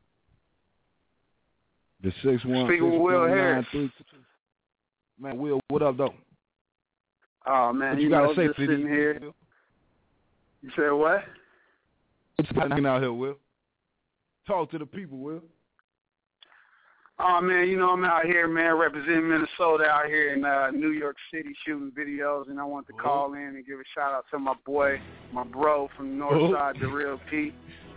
The 6-1. Speaking with Will Harris. Man, Will, what up, though? Oh, man, what you gotta say just sitting here. You said what? What's happening out here, Will? Talk to the people, Will. Oh, man, I'm out here, man, representing Minnesota out here in New York City shooting videos, and I want to call in and give a shout-out to my boy, my bro from the north side, The Real P.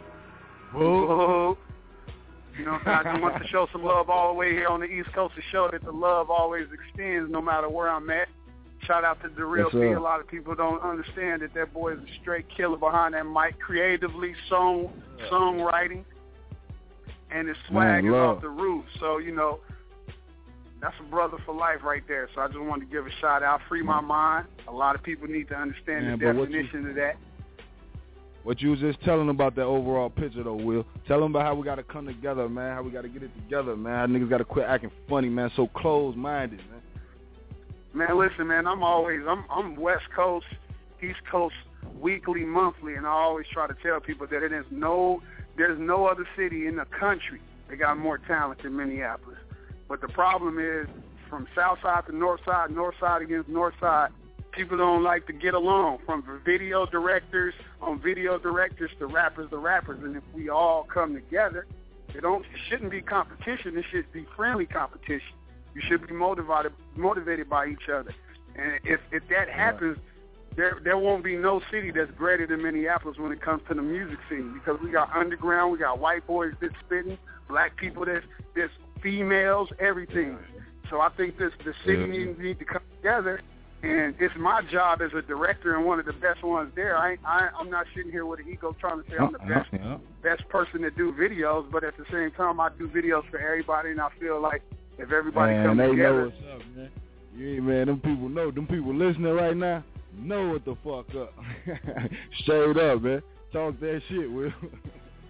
I just want to show some love all the way here on the East Coast to show that the love always extends no matter where I'm at. Shout out to The Real P. A lot of people don't understand that boy is a straight killer behind that mic, creatively, songwriting. And his swag is off the roof. So, that's a brother for life right there. So I just wanted to give a shout out. Free my mind. A lot of people need to understand the definition of that. What you was just telling about that overall picture, though, Will. Tell them about how we got to come together, man. How we got to get it together, man. How niggas got to quit acting funny, man. So closed-minded, man. Man, listen, man. I'm West Coast, East Coast, weekly, monthly, and I always try to tell people that there's no other city in the country that got more talent than Minneapolis. But the problem is, from south side to north side against north side, people don't like to get along. From video directors to rappers. And if we all come together, it shouldn't be competition. It should be friendly competition. You should be motivated by each other. And if that happens, there won't be no city that's greater than Minneapolis when it comes to the music scene, because we got underground, we got white boys that's spitting, black people that's females, everything. So I think the city needs to come together, and it's my job as a director and one of the best ones there. I'm not sitting here with an ego trying to say I'm the best person to do videos, but at the same time I do videos for everybody, and I feel like if everybody comes together. Know what's up, man. Man, them people listening right now know what the fuck up. Straight up, man. Talk that shit, Will.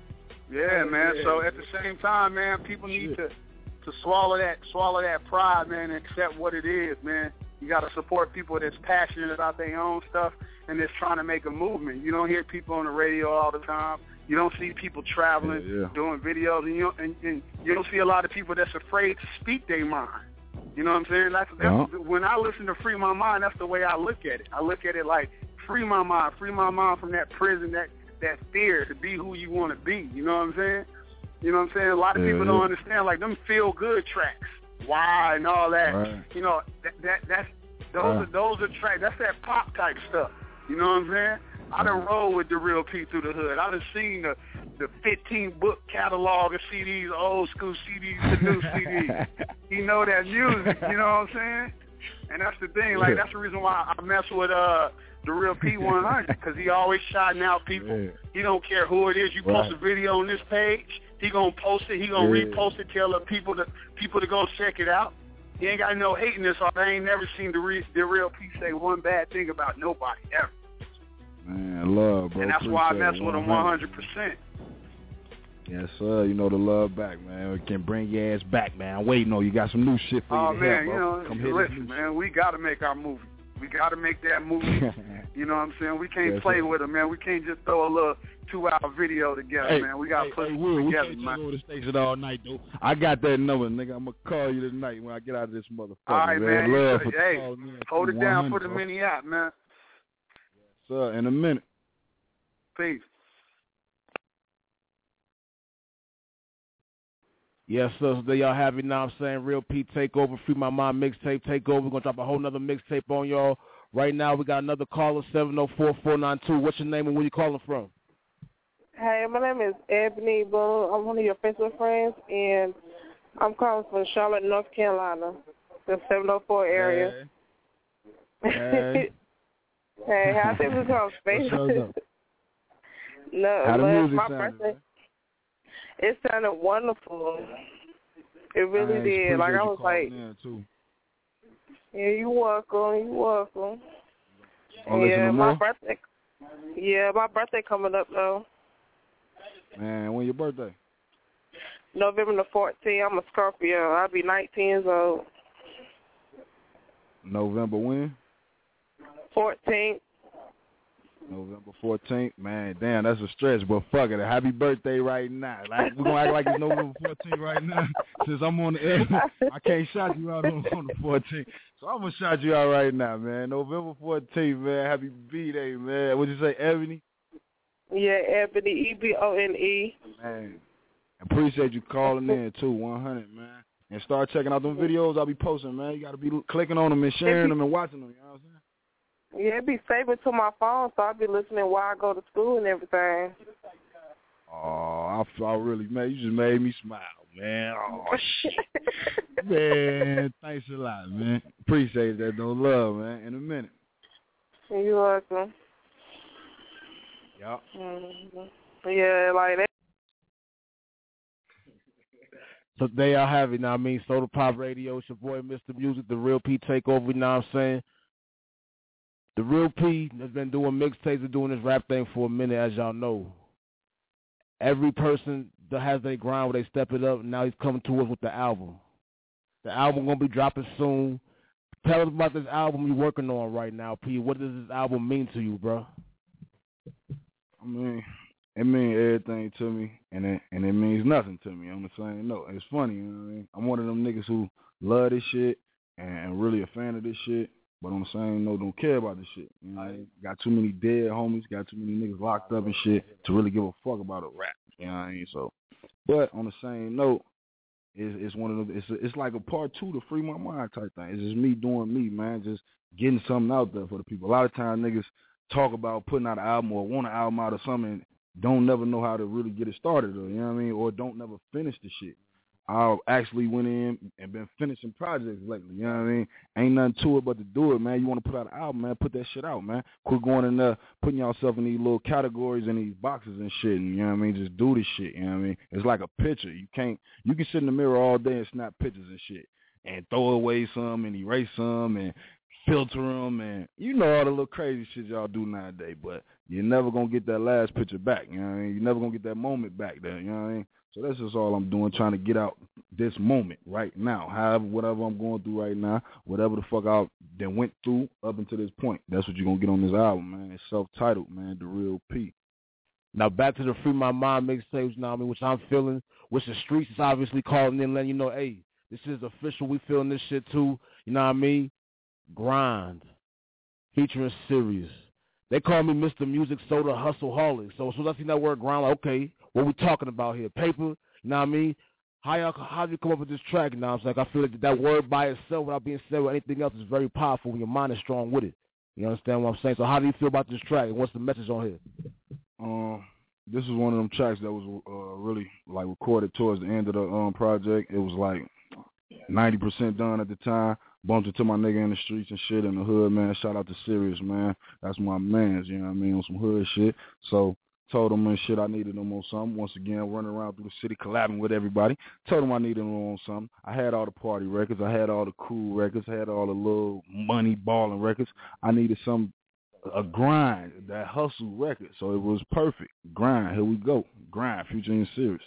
Yeah, man. So at the same time, man, people need to swallow that pride, man, and accept what it is, man. You got to support people that's passionate about their own stuff and that's trying to make a movement. You don't hear people on the radio all the time. You don't see people traveling, doing videos, and you don't see a lot of people that's afraid to speak their mind. You know what I'm saying? That's when I listen to Free My Mind, that's the way I look at it. I look at it like free my mind from that prison, that fear to be who you want to be. You know what I'm saying? You know what I'm saying? A lot of people don't understand, like, them feel-good tracks, Why and all that. Right. You know, those are tracks. That's that pop type stuff. You know what I'm saying? I done rolled with the Real P through the hood. I done seen the 15-book catalog of CDs, old school CDs, the new CDs. He know that music, you know what I'm saying? And that's the thing. Like, that's the reason why I mess with the Real P100, because he always shouting out people. Yeah. He don't care who it is. You post a video on this page, he gonna post it. He gonna repost it, tell the people to go check it out. He ain't got no hate in this. I ain't never seen the Real P say one bad thing about nobody ever. Man, love, bro. And that's why I mess with him 100%. Yes, sir. You know the love back, man. We can bring your ass back, man. I'm waiting on you. Got some new shit for you to man, help, bro. Come listen, man. We got to make our movie. We got to make that movie. You know what I'm saying? We can't play with it, man. We can't just throw a little 2-hour video together, man. We got to put it together, we can't man. Go to the station all night, though. I got that number, nigga. I'm going to call you tonight when I get out of this motherfucker. All right, man. Love hold it down for the mini app, man. Yes, sir. In a minute. Peace. Yes, sir. So there y'all have it now. I'm saying Real P Takeover, Free My Mind mixtape takeover. We're going to drop a whole nother mixtape on y'all. Right now, we got another caller, 704-492. What's your name and where you calling from? Hey, my name is Ebony Bull. I'm one of your Facebook friends, and I'm calling from Charlotte, North Carolina, the 704 area. Hey. Hey, how things is on space? No, how the music my sounded, birthday. It sounded wonderful. It really did. Like, I was like, yeah, you're welcome. You're welcome. Yeah, my birthday. Yeah, my birthday coming up though. Man, when your birthday? November the 14th. I'm a Scorpio. I'll be 19 years old. November when? 14th. November 14th. Man, damn, that's a stretch, but fuck it. Happy birthday right now. Like, we're going to act like it's November 14th right now. Since I'm on the air, I can't shout you out on the 14th. So I'm going to shout you out right now, man. November 14th, man. Happy B-Day, man. What'd you say, Ebony? Yeah, Ebony, Ebone. Man, appreciate you calling in, too, 100, man. And start checking out them videos I'll be posting, man. You got to be clicking on them and sharing them and watching them, you know what I'm saying? Yeah, it be saving to my phone, so I'll be listening while I go to school and everything. Oh, I really, man, you just made me smile, man. Oh, shit. Man, thanks a lot, man. Appreciate that, though. Love, man. In a minute. You're welcome. Yup. Mm-hmm. Yeah, like that. So there y'all have it, now I mean, Soda Pop Radio. It's your boy, Mr. Music, the Real P Takeover, you know what I'm saying? The Real P has been doing mixtapes and doing this rap thing for a minute, as y'all know. Every person that has their grind where they step it up, now he's coming to us with the album. The album going to be dropping soon. Tell us about this album you're working on right now, P. What does this album mean to you, bro? I mean, it means everything to me, and it means nothing to me on the same note. It's funny, you know what I mean? I'm one of them niggas who love this shit and really a fan of this shit. But on the same note, don't care about this shit. You know, got too many dead homies, got too many niggas locked up and shit to really give a fuck about a rap. You know what I mean? So, but on the same note, it's one of the it's like a part 2 to Free My Mind type thing. It's just me doing me, man, just getting something out there for the people. A lot of times niggas talk about putting out an album or want an album out or something and don't never know how to really get it started, or you know what I mean, or don't never finish the shit. I actually went in and been finishing projects lately, you know what I mean? Ain't nothing to it but to do it, man. You want to put out an album, man, put that shit out, man. Quit going in there, putting yourself in these little categories and these boxes and shit, and, you know what I mean? Just do this shit, you know what I mean? It's like a picture. You can sit in the mirror all day and snap pictures and shit and throw away some and erase some and filter them and, you know, all the little crazy shit y'all do nowadays. But you're never going to get that last picture back. You know what I mean? You're never going to get that moment back there. You know what I mean? So that's just all I'm doing, trying to get out this moment right now. However, whatever I'm going through right now, whatever the fuck I then went through up until this point, that's what you're going to get on this album, man. It's self-titled, man, The Real P. Now back to the Free My Mind mixtapes, you know what I mean, which I'm feeling, which the streets is obviously calling in, letting you know, hey, this is official. We feeling this shit too. You know what I mean? Grind. Featuring Sirius. They call me Mr. Music Soda Hustleaholic. So as soon as I see that word grind, like, okay, what we talking about here? Paper, you know what I mean? How do you come up with this track? You know what I'm saying? I feel like that word by itself without being said with anything else is very powerful when your mind is strong with it. You understand what I'm saying? So how do you feel about this track and what's the message on here? This is one of them tracks that was really like recorded towards the end of the project. It was like 90% done at the time. Bumped into my nigga in the streets and shit in the hood, man. Shout out to Sirius, man. That's my mans, you know what I mean, on some hood shit. So told him and shit I needed him on something. Once again, running around through the city collabing with everybody. Told him I needed him on something. I had all the party records. I had all the cool records. I had all the little money balling records. I needed a grind, that hustle record. So it was perfect. Grind, here we go. Grind, Future and Sirius.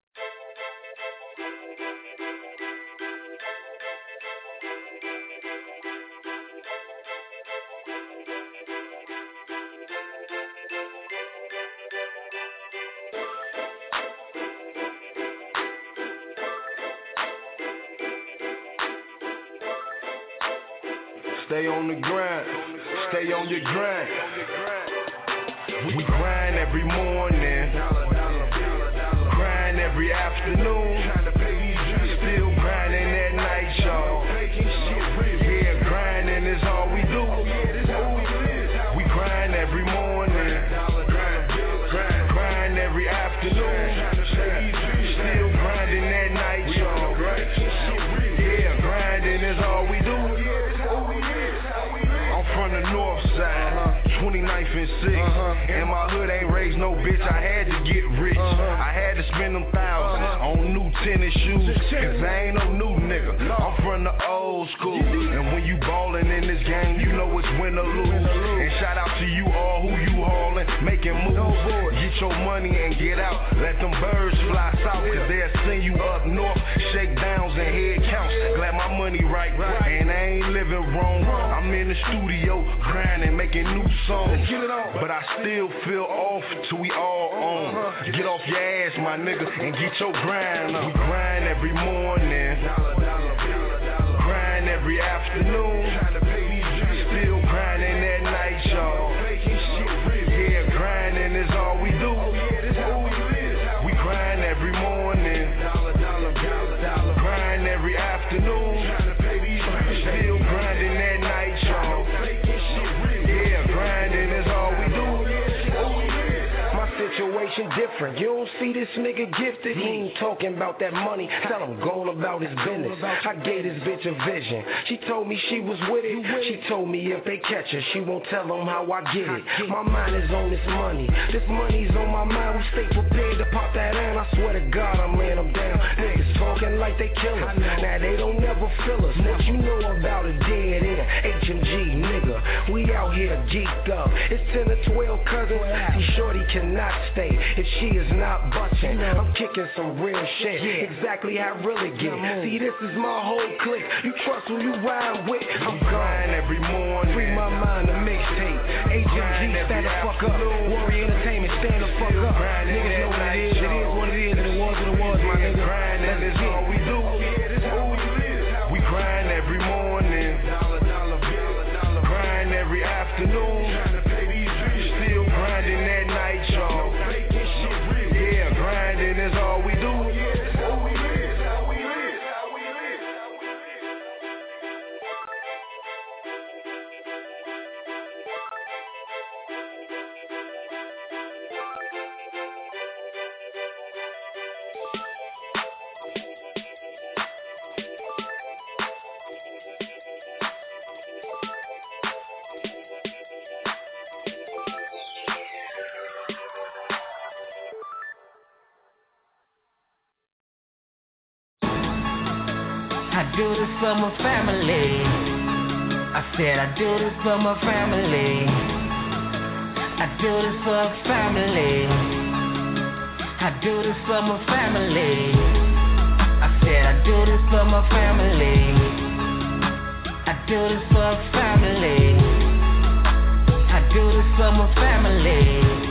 Stay on the grind, stay on your grind. We grind every morning, grind every afternoon, still grinding at night, y'all. Yeah, grinding is all we do. We grind every morning, grind every afternoon, still grinding at night, y'all. Yeah, grinding is all we do. From the north side, 29th and 6th, and my hood ain't raised no bitch, I had to get rich, I had to spend them thousands on new tennis shoes, cause I ain't no new nigga, I'm from the old school, and when you ballin' in this game, you know it's win or lose, and shout out to you all who you haulin', making moves, get your money and get out, let them birds fly south, cause they'll send you up north, shakedowns and head counts, glad my money right, and I ain't living wrong, I'm in the studio grinding, making new songs, but I still feel off till we all on. Get off your ass, my nigga, and get your grind on. We grind every morning, grind every afternoon, still grinding at night, y'all. Yeah, grinding is all we do. We grind every morning, grind every afternoon, still grinding at night, y'all. Grinding is all we do. My situation different. You don't see this nigga gifted. He ain't talking about that money. Tell him going about his business. I gave this bitch a vision. She told me she was with it. She told me if they catch her, she won't tell them how I get it. My mind is on this money. This money's on my mind. We stay prepared to pop that in. I swear to God, I'm laying them down. Niggas talking like they kill us. Now they don't never feel us. What you know about a dead end? HMG, nigga. We out here geeked up. It's 10 or 12 cousins. See, shorty cannot stay if she is not bustin'. I'm kicking some real shit. Exactly how I really get. See, this is my whole clique. You trust who you ride with. I'm gone every morning. Free my mind, the mixtape. HMG, stand the fuck up. Warrior Entertainment, stand the fuck up. Niggas know what it is. It is what it is. And it was what it was, my nigga. Grinding is all we do. We grind every morning, grind every afternoon, still grinding at night, y'all. Yeah, grinding is all we do. I do this for my family. I said I do this for my family. I do this for family. I do this for my family. I said I do this for my family. I do this for family. I do this for my family.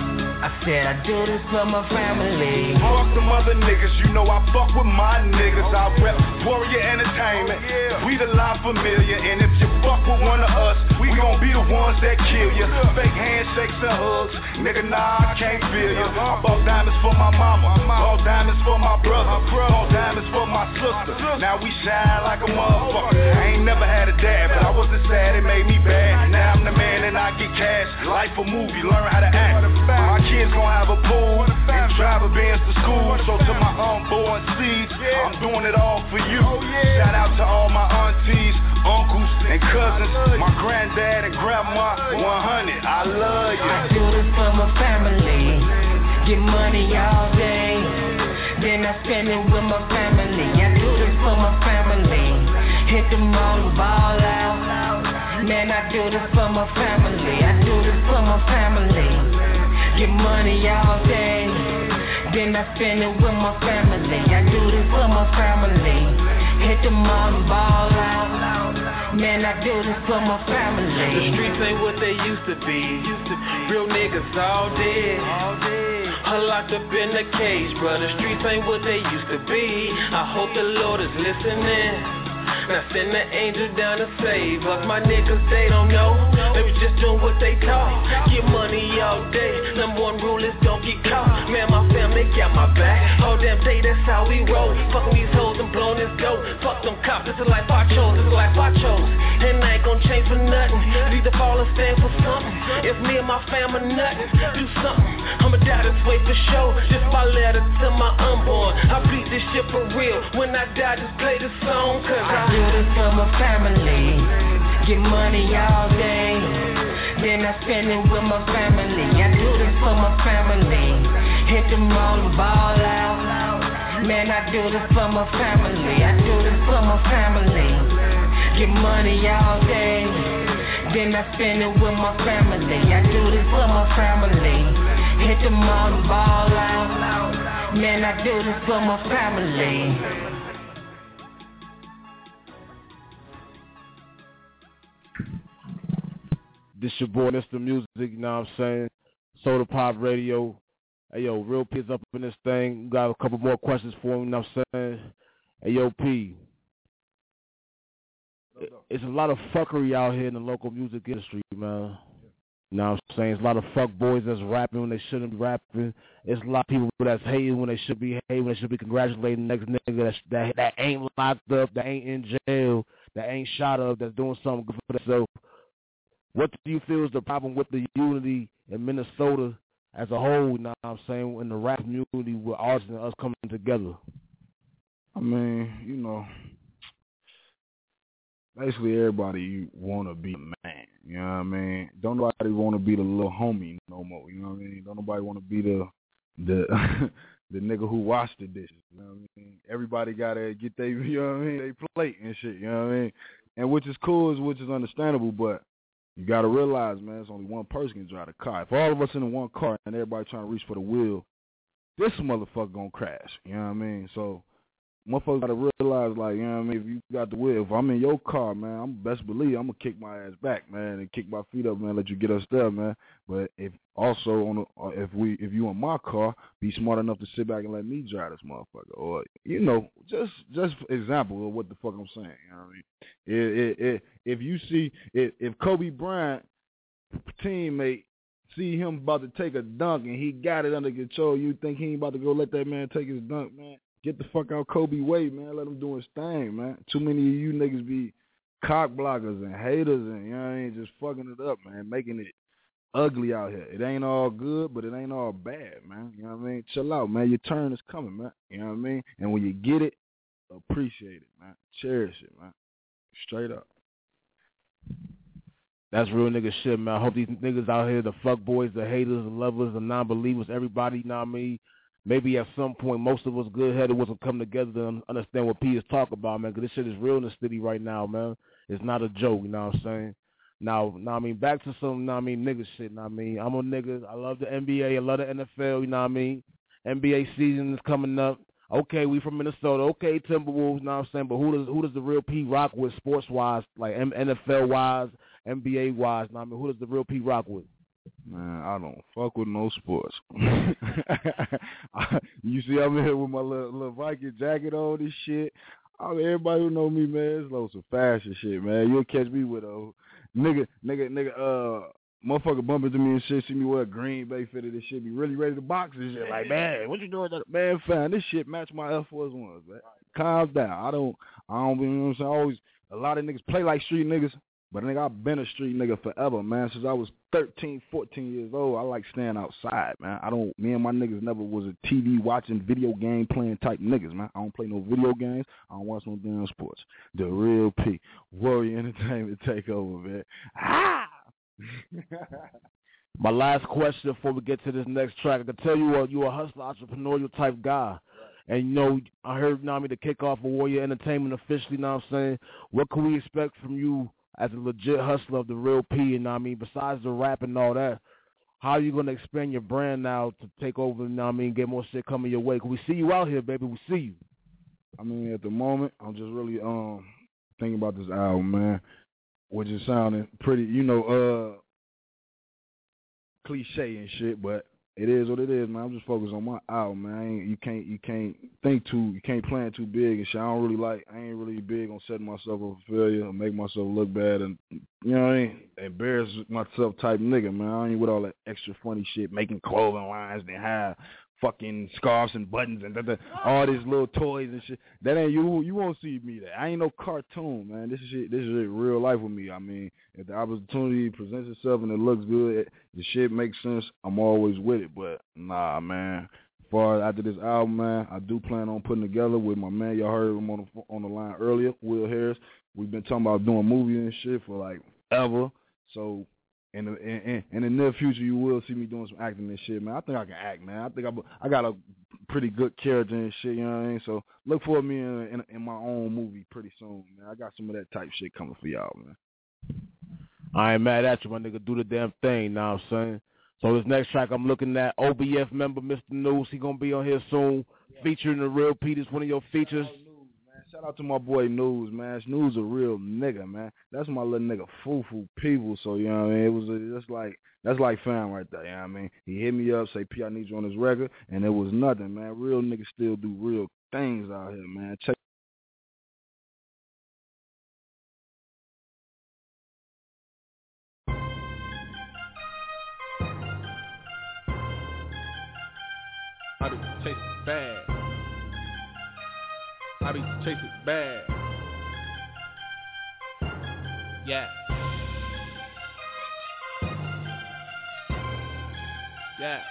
I said I do this for my family. Fuck them other niggas, you know I fuck with my niggas. I rep Warrior Entertainment. We the line familiar, and if you fuck with one of us, we gon' be the ones that kill you. Fake handshakes and hugs, nigga, nah, I can't feel you. I bought diamonds for my mama, bought diamonds for my brother, bought diamonds for my sister. Now we shine like a motherfucker. I ain't never had a dad, but I wasn't sad, it made me bad. Now I'm the man and I get cash. Life a movie, learn how to act. My kids gon' have a pool and drive a Benz to school. So to my unborn seeds, I'm doing it all for you. Shout out to all my aunties, uncles, and cousins, my granddad and grandma, 100, I love you. I do this for my family. Get money all day, then I spend it with my family. I do this for my family. Hit the mall and ball out. Man, I do this for my family. I do this for my family. Get money all day, then I spend it with my family. I do this for my family. Hit the mall and ball out. Man, I do this for my family. The streets ain't what they used to be. Real niggas all dead. Her locked up in the cage, bro. The streets ain't what they used to be. I hope the Lord is listening. Now send the angel down to save us. My niggas, they don't know. They was just doing what they taught. Get money all day. Number one rule is don't get caught. Man, my family got my back. All damn day, that's how we roll. Fucking these hoes and blowing this dope. Fuck them cops, this is life I chose. This is life I chose. And I ain't gon' change for nothing. Either fall or stand for something. If me and my family nothing, do something. I'ma die this way for sure. Just my letter to my unborn. I beat this shit for real. When I die, just play the song. Cause I do this for my family. Get money all day, then I spend it with my family. I do this for my family. Hit the mall and ball out. Man, I do this for my family. I do this for my family. Get money all day, then I spend it with my family. I do this for my family. Hit the mall and ball out. Man, I do this for my family. This your boy, Mr. Music, you know what I'm saying? Soda Pop Radio. Hey, yo, Real P is up in this thing. We got a couple more questions for him, you know what I'm saying? Hey, yo, P. It's a lot of fuckery out here in the local music industry, man. You know what I'm saying? It's a lot of fuck boys that's rapping when they shouldn't be rapping. It's a lot of people that's hating when they should be hating, when they should be congratulating the next nigga that ain't locked up, that ain't in jail, that ain't shot up, that's doing something good for themselves. What do you feel is the problem with the unity in Minnesota as a whole, you know what I'm saying, in the rap community with artists and us coming together? I mean, you know, basically everybody want to be a man, you know what I mean? Don't nobody want to be the little homie no more, you know what I mean? Don't nobody want to be the the nigga who washed the dishes, you know what I mean? Everybody got to get they, you know what I mean, they plate and shit, you know what I mean? And which is cool, which is understandable, but you got to realize, man, it's only one person can drive the car. If all of us in the one car and everybody trying to reach for the wheel, this motherfucker going to crash. You know what I mean? So motherfuckers got to realize, like, you know what I mean, if you got the wheel, if I'm in your car, man, I'm best believe I'm going to kick my ass back, man, and kick my feet up, man, let you get us there, man. But if also, if you in my car, be smart enough to sit back and let me drive this motherfucker. Or, you know, just example of what the fuck I'm saying, you know what I mean? If you see, if Kobe Bryant teammate see him about to take a dunk and he got it under control, you think he ain't about to go let that man take his dunk, man? Get the fuck out Kobe way, man. Let him do his thing, man. Too many of you niggas be cock blockers and haters and, you know what I mean, just fucking it up, man, making it ugly out here. It ain't all good, but it ain't all bad, man. You know what I mean? Chill out, man. Your turn is coming, man. You know what I mean? And when you get it, appreciate it, man. Cherish it, man. Straight up. That's real nigga shit, man. I hope these niggas out here, the fuck boys, the haters, the lovers, the non-believers, everybody, you know what I mean? Maybe at some point most of us good-headed was to come together to understand what P is talking about, man, because this shit is real in the city right now, man. It's not a joke, you know what I'm saying? Now, I mean, back to some, nigga shit, I'm a nigga. I love the NBA. I love the NFL, you know what I mean? NBA season is coming up. Okay, we from Minnesota. Okay, Timberwolves, you know what I'm saying? But who does the real P rock with sports-wise, like NFL-wise, NBA-wise, you know what I mean? Who does the real P rock with? Man, I don't fuck with no sports. You see, I'm here with my little Viking jacket on this shit. I mean, everybody who know me, man, it's loads of fashion shit, man. You'll catch me with a nigga, motherfucker bump into me and shit, see me wear a Green Bay fitted and shit, be really ready to box and shit. Like, man, what you doing? Man, fine, this shit match my Air Force Ones, man. Calm down. I don't be, you know what I'm saying? Always, a lot of niggas play like street niggas, but nigga, I've been a street nigga forever, man. Since I was 13, 14 years old, I like staying outside, man. Me and my niggas never was a TV watching, video game playing type niggas, man. I don't play no video games. I don't watch no damn sports. The real P. Warrior Entertainment Takeover, man. Ah! My last question before we get to this next track. I can tell you you're a hustler, entrepreneurial type guy. And, you know, I heard, the kickoff of Warrior Entertainment officially, you know what I'm saying? What can we expect from you as a legit hustler of the real P, and besides the rap and all that, how are you going to expand your brand now to take over, get more shit coming your way? Because we see you out here, baby. We see you. I mean, at the moment, I'm just really thinking about this album, man, which is sounding pretty, cliche and shit, but it is what it is, man. I'm just focused on my album, man. You can't plan too big and shit. I ain't really big on setting myself up for failure or make myself look bad and, you know what I mean, embarrass myself type nigga, man. I ain't with all that extra funny shit, making clothing lines and have fucking scarves and buttons and all these little toys and shit. That ain't you. You won't see me there. I ain't no cartoon, man. This is real life with me. I mean, if the opportunity presents itself and it looks good, the shit makes sense, I'm always with it. But nah, man. As far as after this album, man, I do plan on putting together with my man. Y'all heard him on the line earlier, Will Harris. We've been talking about doing movies and shit for like ever. So in the near future, you will see me doing some acting and shit, man. I think I can act, man. I think I got a pretty good character and shit, you know what I mean? So look for me in my own movie pretty soon, man. I got some of that type shit coming for y'all, man. I ain't mad at you, my nigga. Do the damn thing, know what I'm saying? So this next track I'm looking at, OBF member Mr. News. He going to be on here soon, featuring the real P. This one of your features. Shout out to my boy News, man. News a real nigga, man. That's my little nigga Fufu people. So, you know what I mean? That's like fam right there, you know what I mean? He hit me up, say, P, I need you on this record, and it was nothing, man. Real niggas still do real things out here, man. Check. I be chasing bad. I be chasing bad. Yeah. Yeah.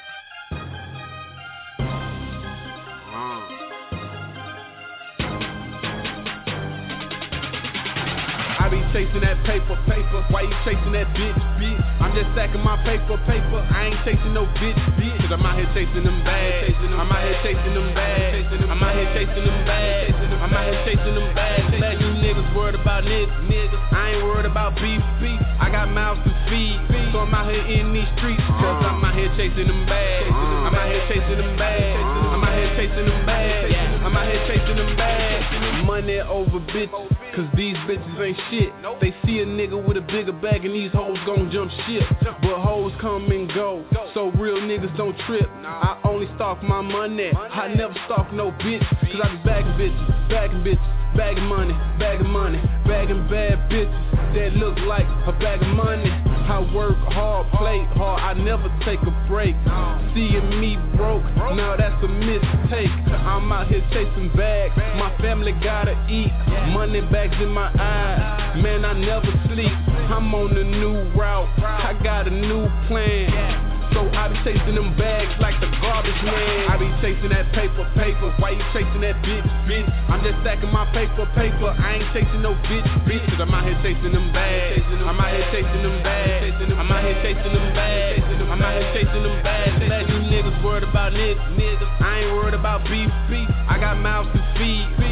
I be chasing that paper. Why you chasing that bitch? I'm just stacking my paper. I ain't chasing no bitch. Cause I'm out here chasing them bags. I'm out here chasing them bags. I'm out here chasing them bags. I'm out here chasing them bags. Let you niggas worried about niggas. I ain't worried about beef. I got mouths to feed. So I'm out here in these streets. Cause I'm out here chasing them bags. I'm out here chasing them bags. I'm out here chasing them bags. I'm out here chasing them bags. Money over bitches. Cause these bitches ain't shit. They see a nigga with a bigger bag and these hoes gon' jump ship. But hoes come and go, so real niggas don't trip. I only stalk my money, I never stalk no bitch. Cause I be bagging bitches, bagging money, bagging bad bitches that look like a bag of money. I work hard, play hard, I never take a break. Seeing me broke, now that's a mistake. I'm out here chasing bags, my family gotta eat. Money bags in my eyes, man I never sleep. I'm on a new route, I got a new plan. So I be chasing them bags like the garbage man. I be chasing that paper. Why you chasing that bitch? I'm just stacking my paper. I ain't chasing no bitch. Cause I'm out here chasing them bags. I'm out here chasing them bags. I'm out here chasing them bags. I'm out here chasing them bags. Let you niggas worried about niggas. I ain't worried about beef. I got mouths to feed.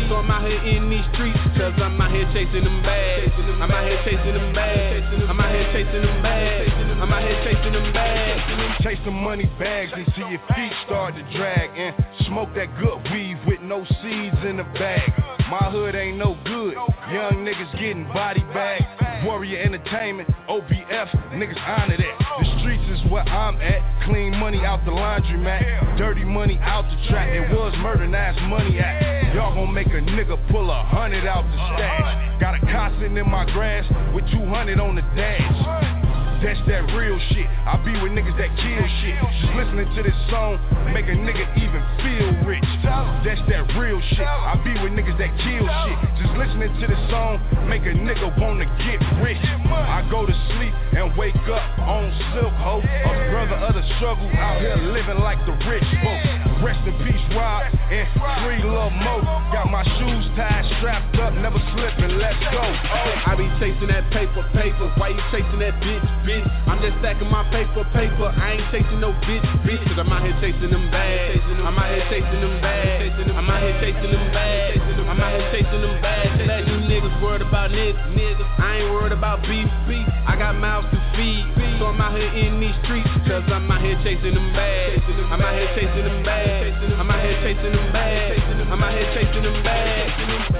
So I'm out here in these streets, cause I'm out here chasing them bags. I'm out here chasing them bags. I'm out here chasing them bags. I'm out here chasing them bags. Chase the money bags until your feet start to drag. And smoke that good weed with no seeds in the bag. My hood ain't no good. Young niggas getting body bagged. Warrior Entertainment, OBF, niggas honor that. The streets is where I'm at. Clean money out the laundromat. Dirty money out the track. It was murder, now it's money act. Y'all gon' make a nigga pull 100 out the stash. Got a constant in my grass with 200 on the dash. That's that real shit. I be with niggas that kill shit. Just listening to this song make a nigga even feel rich. That's that real shit. I be with niggas that kill shit. Just listening to this song make a nigga wanna get rich. I go to sleep and wake up on silk, ho. A brother of the struggle out here living like the rich folk. Rest in peace, Rob, and free Lil Mo. Got my shoes tied, strapped up, never slipping, let's go. Oh, I be chasing that paper. Why you chasing that bitch? I'm just stacking my paper. I ain't chasing no bitch. Cause I'm out here chasing them bags. I'm out here chasing them bags. I'm out here chasing them bags. I'm out here chasing them bags. Let you niggas worried about niggas. I ain't worried about beef. I got mouths to feed. So I'm out here in these streets. Cause I'm out here chasing them bags. I'm out here chasing them bags. I'm out here chasing them bags. I'm out here chasing them bags.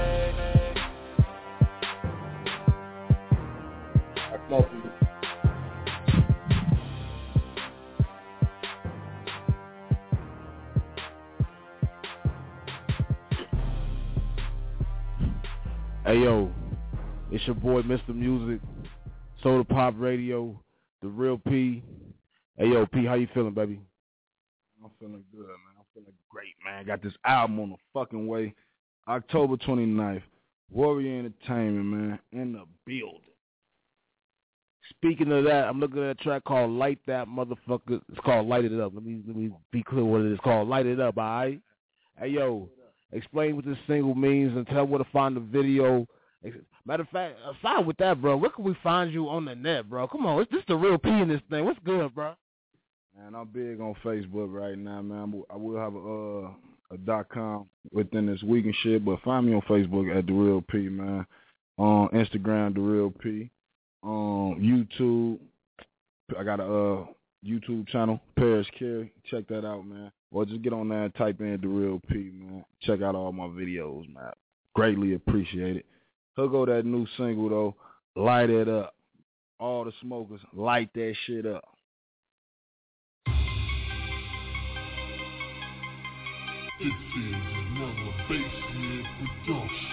Hey yo, it's your boy Mr. Music, Soda Pop Radio, The Real P. Hey yo, P, how you feeling, baby? I'm feeling good, man. I'm feeling great, man. Got this album on the fucking way. October 29th. Warrior Entertainment, man, in the building. Speaking of that, I'm looking at a track called Light That Motherfucker. It's called Light It Up. Let me be clear what it is called. Light It Up, all right? Hey yo, explain what this single means and tell where to find the video. Matter of fact, aside with that, bro, where can we find you on the net, bro? Come on, it's just the Real P in this thing. What's good, bro? Man, I'm big on Facebook right now, man. I will have a .com within this week and shit, but find me on Facebook at The Real P, man. On Instagram, The Real P. On YouTube, I got a YouTube channel, Paris Carey. Check that out, man. Or just get on there and type in The Real P, man. Check out all my videos, man. Greatly appreciate it. Here go that new single, though. Light It Up. All the smokers, light that shit up. This is another Basement production.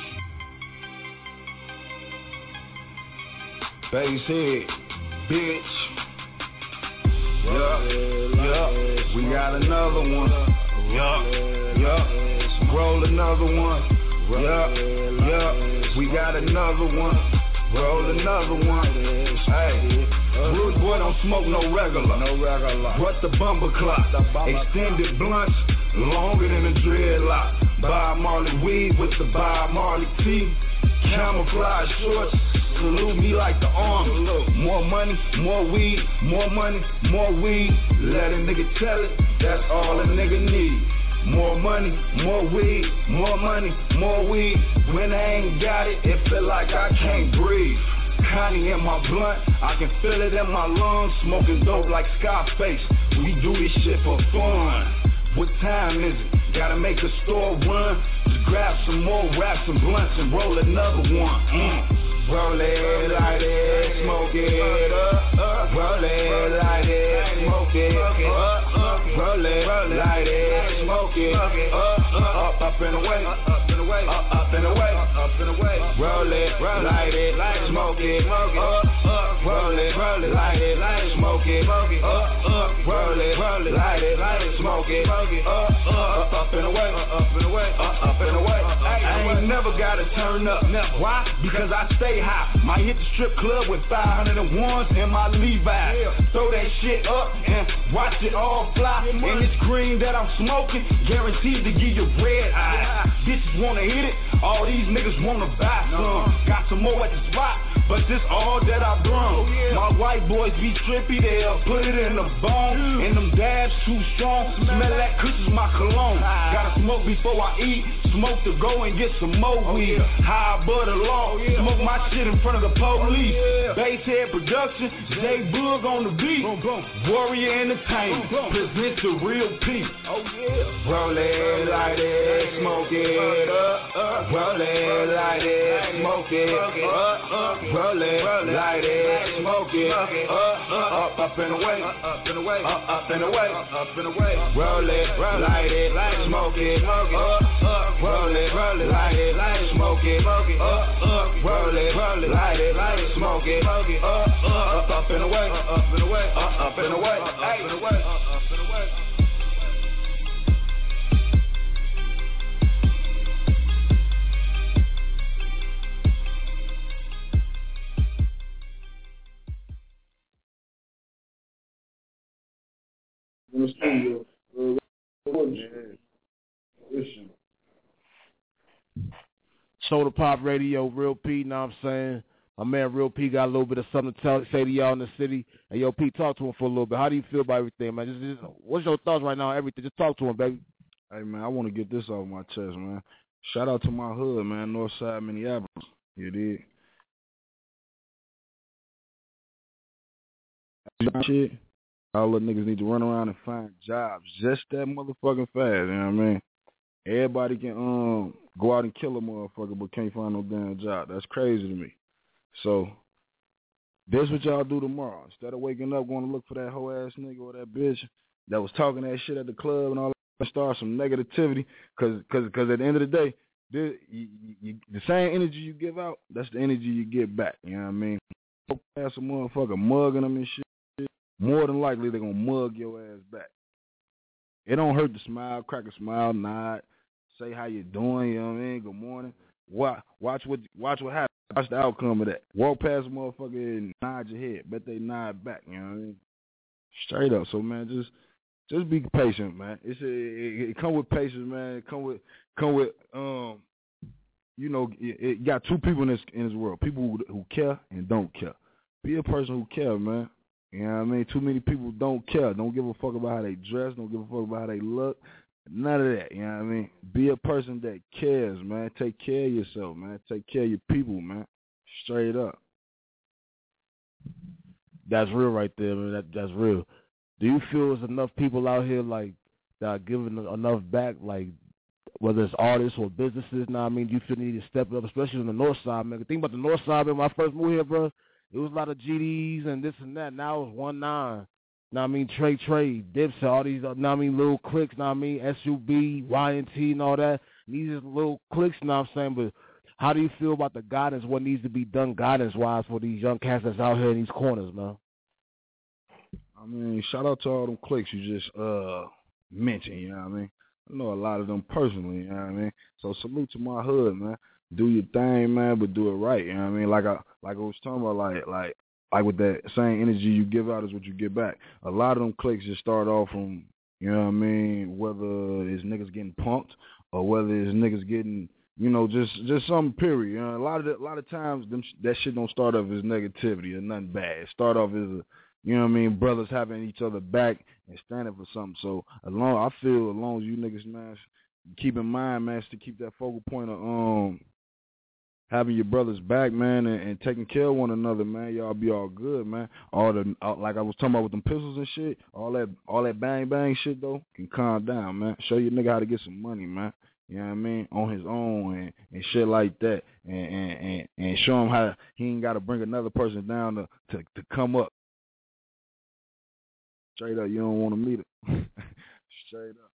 Basehead, bitch. Yeah. We got another one. Yeah. Roll another one. Yeah. We got another one. Roll another one. Hey. Rude boy don't smoke no regular. What the bumper clock? Extended blunts, longer than a dreadlock. Bob Marley weed with the Bob Marley tea. Camouflage shorts, salute me like the army. More money, more weed, more money, more weed. Let a nigga tell it, that's all a nigga need. More money, more weed, more money, more weed. When I ain't got it, it feel like I can't breathe. Connie in my blunt, I can feel it in my lungs. Smoking dope like Scarface, we do this shit for fun. What time is it? Gotta make the store run. Just grab some more, wrap some blunts and roll another one. Roll it, light it, smoke it up. Roll it, light it, smoke it up. Roll it, light it, smoke it up. Up and away, up and away, up and away, up and away. Roll it, light it, smoke it up. Roll it, light it, smoke it up. Roll it, light it, smoke it up and away, up and away, up and away. I ain't never gotta turn up. Why? Because I stay high. Might hit the strip club with 501s in my Levi's. Throw that shit up and watch it all fly. And this green that I'm smoking, guaranteed to give you red eyes. Bitches wanna hit it, all these niggas wanna buy some. Got some more at the spot. but this all that I brung. My white boys be trippy, they'll put it in the bone. And them dabs too strong, smell that kush is my cologne. Gotta smoke before I eat, smoke to go and get some more weed. High above the law, smoke my shit in front of the police. Basehead Production, J Boog on the beat. Warrior Entertainment presents the real P. Roll it like it, smoke it up. Roll it like it, smoke it up. Roll it like it, smoke it up and away, up and away, up and away, up and away. Roll it, light it, smoke it up. Roll it, light it, smoke it up. Roll it, light it, smoke it up and away, up and away, up and away, up and away, up and away. Soda Pop Radio, Real P, know what I'm saying? My man Real P got a little bit of something to say to y'all in the city. And yo, P, talk to him for a little bit. How do you feel about everything, man? Just what's your thoughts right now on everything? Just talk to him, baby. Hey, man, I want to get this off my chest, man. Shout out to my hood, man, Northside, Minneapolis. You did. Shit. All the niggas need to run around and find jobs just that motherfucking fast, you know what I mean? Everybody can go out and kill a motherfucker but can't find no damn job. That's crazy to me. So, this what y'all do tomorrow. Instead of waking up going to look for that hoe ass nigga or that bitch that was talking that shit at the club and all that, start some negativity, cause at the end of the day, the same energy you give out, that's the energy you get back, you know what I mean? Go past a motherfucker mugging them and shit, more than likely they're gonna mug your ass back. It don't hurt to smile, crack a smile, nod, say how you doing, you know what I mean? Good morning. Watch what happens. Watch the outcome of that. Walk past a motherfucker and nod your head. Bet they nod back, you know what I mean? Straight up. So man, just be patient, man. It come with patience, man. It come with you know, it got two people in this world. People who care and don't care. Be a person who care, man. You know what I mean? Too many people don't care. Don't give a fuck about how they dress. Don't give a fuck about how they look. None of that, you know what I mean? Be a person that cares, man. Take care of yourself, man. Take care of your people, man. Straight up. That's real right there, man. That's real. Do you feel there's enough people out here, like, that are giving enough back, like, whether it's artists or businesses, now I mean, do you feel you need to step it up, especially on the north side, man? Think about the north side, man. When I first moved here, bro, it was a lot of GDs and this and that. Now it's 1-9. Know what I mean? Trey, Dipset, all these, know what I mean, little cliques, know what I mean? SUB, YNT and all that. These are little cliques, know what I'm saying? But how do you feel about the guidance, what needs to be done guidance-wise for these young cats that's out here in these corners, man? I mean, shout out to all them cliques you just mentioned, you know what I mean? I know a lot of them personally, you know what I mean? So salute to my hood, man. Do your thing, man, but do it right, you know what I mean? Like I was talking about, like with that same energy you give out is what you get back. A lot of them cliques just start off from, you know what I mean, whether it's niggas getting punked or whether it's niggas getting, you know, just something period. You know, a lot of times that shit don't start off as negativity or nothing bad. It start off as you know what I mean, brothers having each other back and standing for something. So as long as you niggas, man, keep in mind, man, to keep that focal point of having your brothers back, man, and taking care of one another, man, y'all be all good, man. Like I was talking about with them pistols and shit, all that bang bang shit though can calm down, man. Show your nigga how to get some money, man. You know what I mean? On his own and shit like that, and show him how he ain't got to bring another person down to come up. Straight up, you don't want to meet him. Straight up.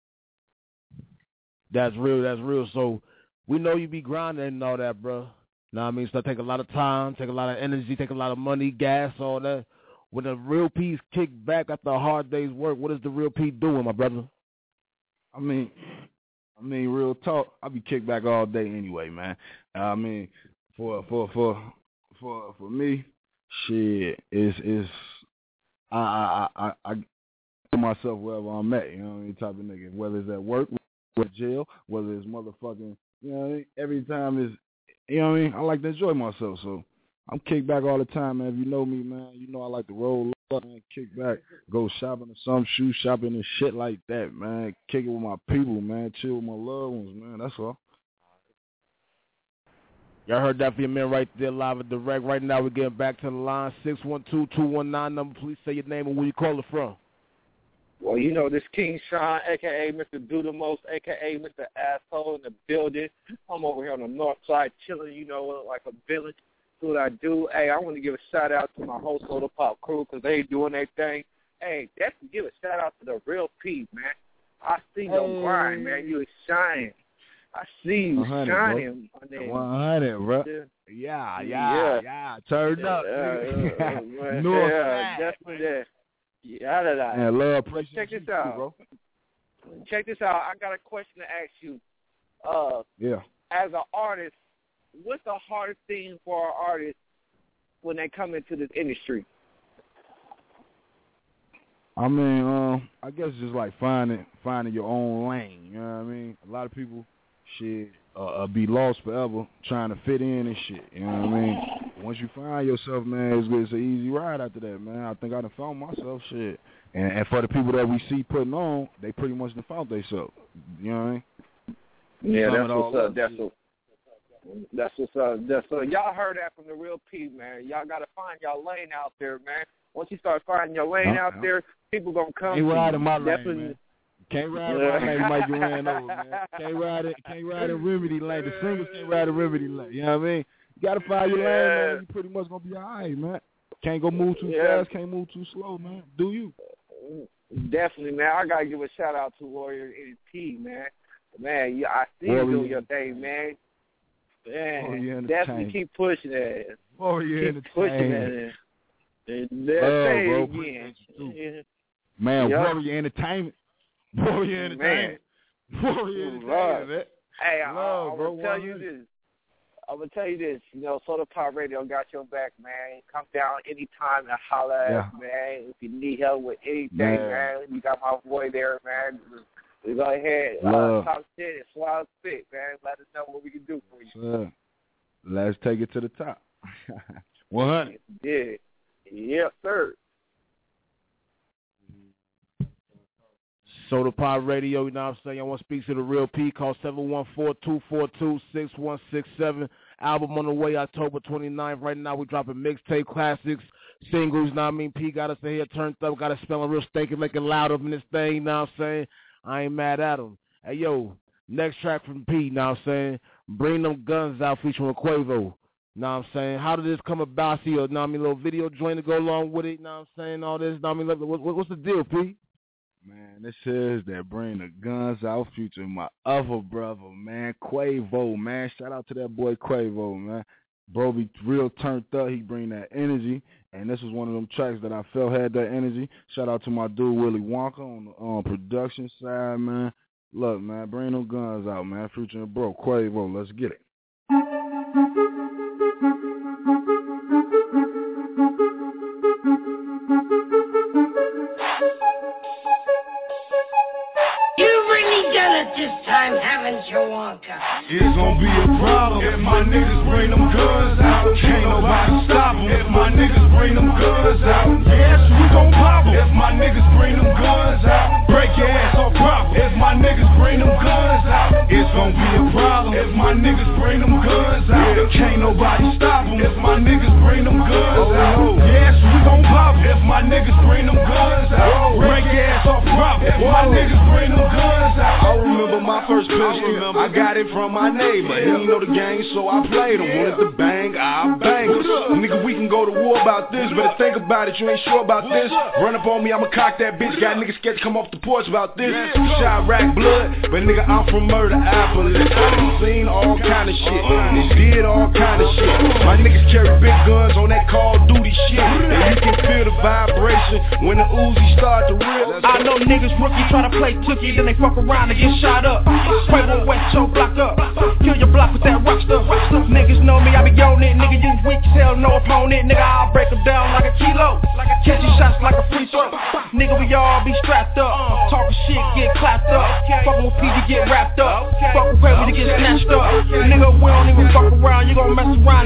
That's real. So we know you be grinding and all that, bro. Know what I mean? So it take a lot of time, take a lot of energy, take a lot of money, gas, all that. When the real P's kick back after a hard day's work, what is the real P doing, my brother? I mean, real talk. I be kicked back all day anyway, man. I mean, for me, shit is I put myself wherever I'm at. You know what I mean? Type of nigga. Whether it's at work, whether it's jail, whether it's motherfucking. You know what I mean? Every time is. You know what I mean? I like to enjoy myself, so I'm kick back all the time, man. If you know me, man, you know I like to roll up, man, kick back, go shopping or some shoe shopping and shit like that, man. Kick it with my people, man. Chill with my loved ones, man. That's all. Y'all heard that for your man right there, live and direct. Right now we're getting back to the line, 612-219 number. Please say your name and where you call it from. Well, you know, this King Sean, a.k.a. Mr. Do the Most, a.k.a. Mr. Asshole in the building. I'm over here on the north side chilling, you know, like a village. Do what I do. Hey, I want to give a shout-out to my whole Soda Pop crew because they doing their thing. Hey, that's to give a shout-out to the real P, man. I see your grind, man. You shining. I see you shining. 100, bro. Yeah. Turned up. North yeah, definitely that. Yeah, that. Man, love, appreciate Check this you out. too, bro. Check this out. I got a question to ask you. Yeah. As an artist, what's the hardest thing for an artist when they come into this industry? I mean, I guess just like finding your own lane. You know what I mean? A lot of people be lost forever trying to fit in and shit. You know what I mean? Once you find yourself, man, it's an easy ride after that, man. I think I done found myself, shit. And for the people that we see putting on, they pretty much done found themselves. You know what I mean? Yeah, that's what's up. That's what's up. Y'all heard that from the real P, man. Y'all got to find y'all lane out there, man. Once you start finding your lane out there, people going to come to you. Can't ride in my lane, man. Can't ride in my lane, might get ran over, man. Can't ride in Remedy lane. The singles can't ride in Remedy lane. You know what I mean? You got to find your lane, man. You pretty much going to be all right, man. Can't go move too fast, can't move too slow, man. Do you? Definitely, man. I got to give a shout-out to Warrior NT, man. Man, I see you doing your thing, man. Man, definitely keep pushing that. Keep pushing that. Bro, again. Man, Warrior Entertainment. Warrior Entertainment. Warrior Entertainment, man. Hey, I'm going to tell you this. I'm going to tell you this. You know, Soda Pop Radio got your back, man. Come down anytime and holler at us, man. If you need help with anything, man, you got my boy there, man. We go ahead, talk shit and swallow spit, man. Let us know what we can do for you. Let's take it to the top. 100. Yeah. Yes, sir. Soda Pop Radio, you know what I'm saying? I want to speak to the real P. Call 714-242-6167. Album on the way, October 29th. Right now, we're dropping mixtape classics, singles, you know what I mean? P got us in here turned up, got us spelling real stanky, making loud up in this thing, you know what I'm saying? I ain't mad at him. Hey, yo, next track from P, you know what I'm saying? Bring Them Guns Out featuring Quavo. You know what I'm saying? How did this come about? I see a little video joint to go along with it, you know what I'm saying? All this, you know what I mean? What's the deal, P? Man, this is that Bring the Guns Out featuring my other brother, man, Quavo, man. Shout out to that boy Quavo, man. Bro be real turned up. He bring that energy. And this was one of them tracks that I felt had that energy. Shout out to my dude Willie Wonka on the production side, man. Look, man, Bring Them Guns Out, man. Featuring bro Quavo. Let's get it. This time, haven't you, Wonka? It's gonna be a problem if my niggas bring them guns out. Can't nobody stop them if my niggas bring them guns out. Yes, we gon' pop them if my niggas bring them guns out. Break your ass off proper if my niggas bring them guns out. It's gonna be a problem if my niggas bring them guns out. Can't nobody stop them if my niggas bring them guns out. Yes, we gon' pop them if my niggas bring them guns out. Break your ass off proper if my niggas bring them guns out. I remember my first pistol, I got it from my neighbor. He didn't know the game, so I played him. Wanted to bang, I bang him. Nigga, we can go to war about this. Better think about it, you ain't sure about this. Run up on me, I'ma cock that bitch. Got niggas scared to come off the porch about this. Shot rack blood, but nigga, I'm from Murder-Apple. I done seen all kind of shit, and did all kind of shit. My niggas carry big guns on that Call of Duty shit, and you can feel the vibration when the Uzi start to rip. I know niggas rookie try to play tookie, then they fuck around and get shot up. Quavo West your block up, kill your block with that rock stuff. Niggas know me, I be on it. Nigga, you weak as hell, no opponent. Nigga, I'll break them down like a kilo. Catch these shots like a free throw. Nigga, we all be strapped up. Talking shit, get clapped up. Fucking with PG, get wrapped up. Fuck with Quavo, to get snatched up. Nigga, we don't even fuck around. You gon' mess around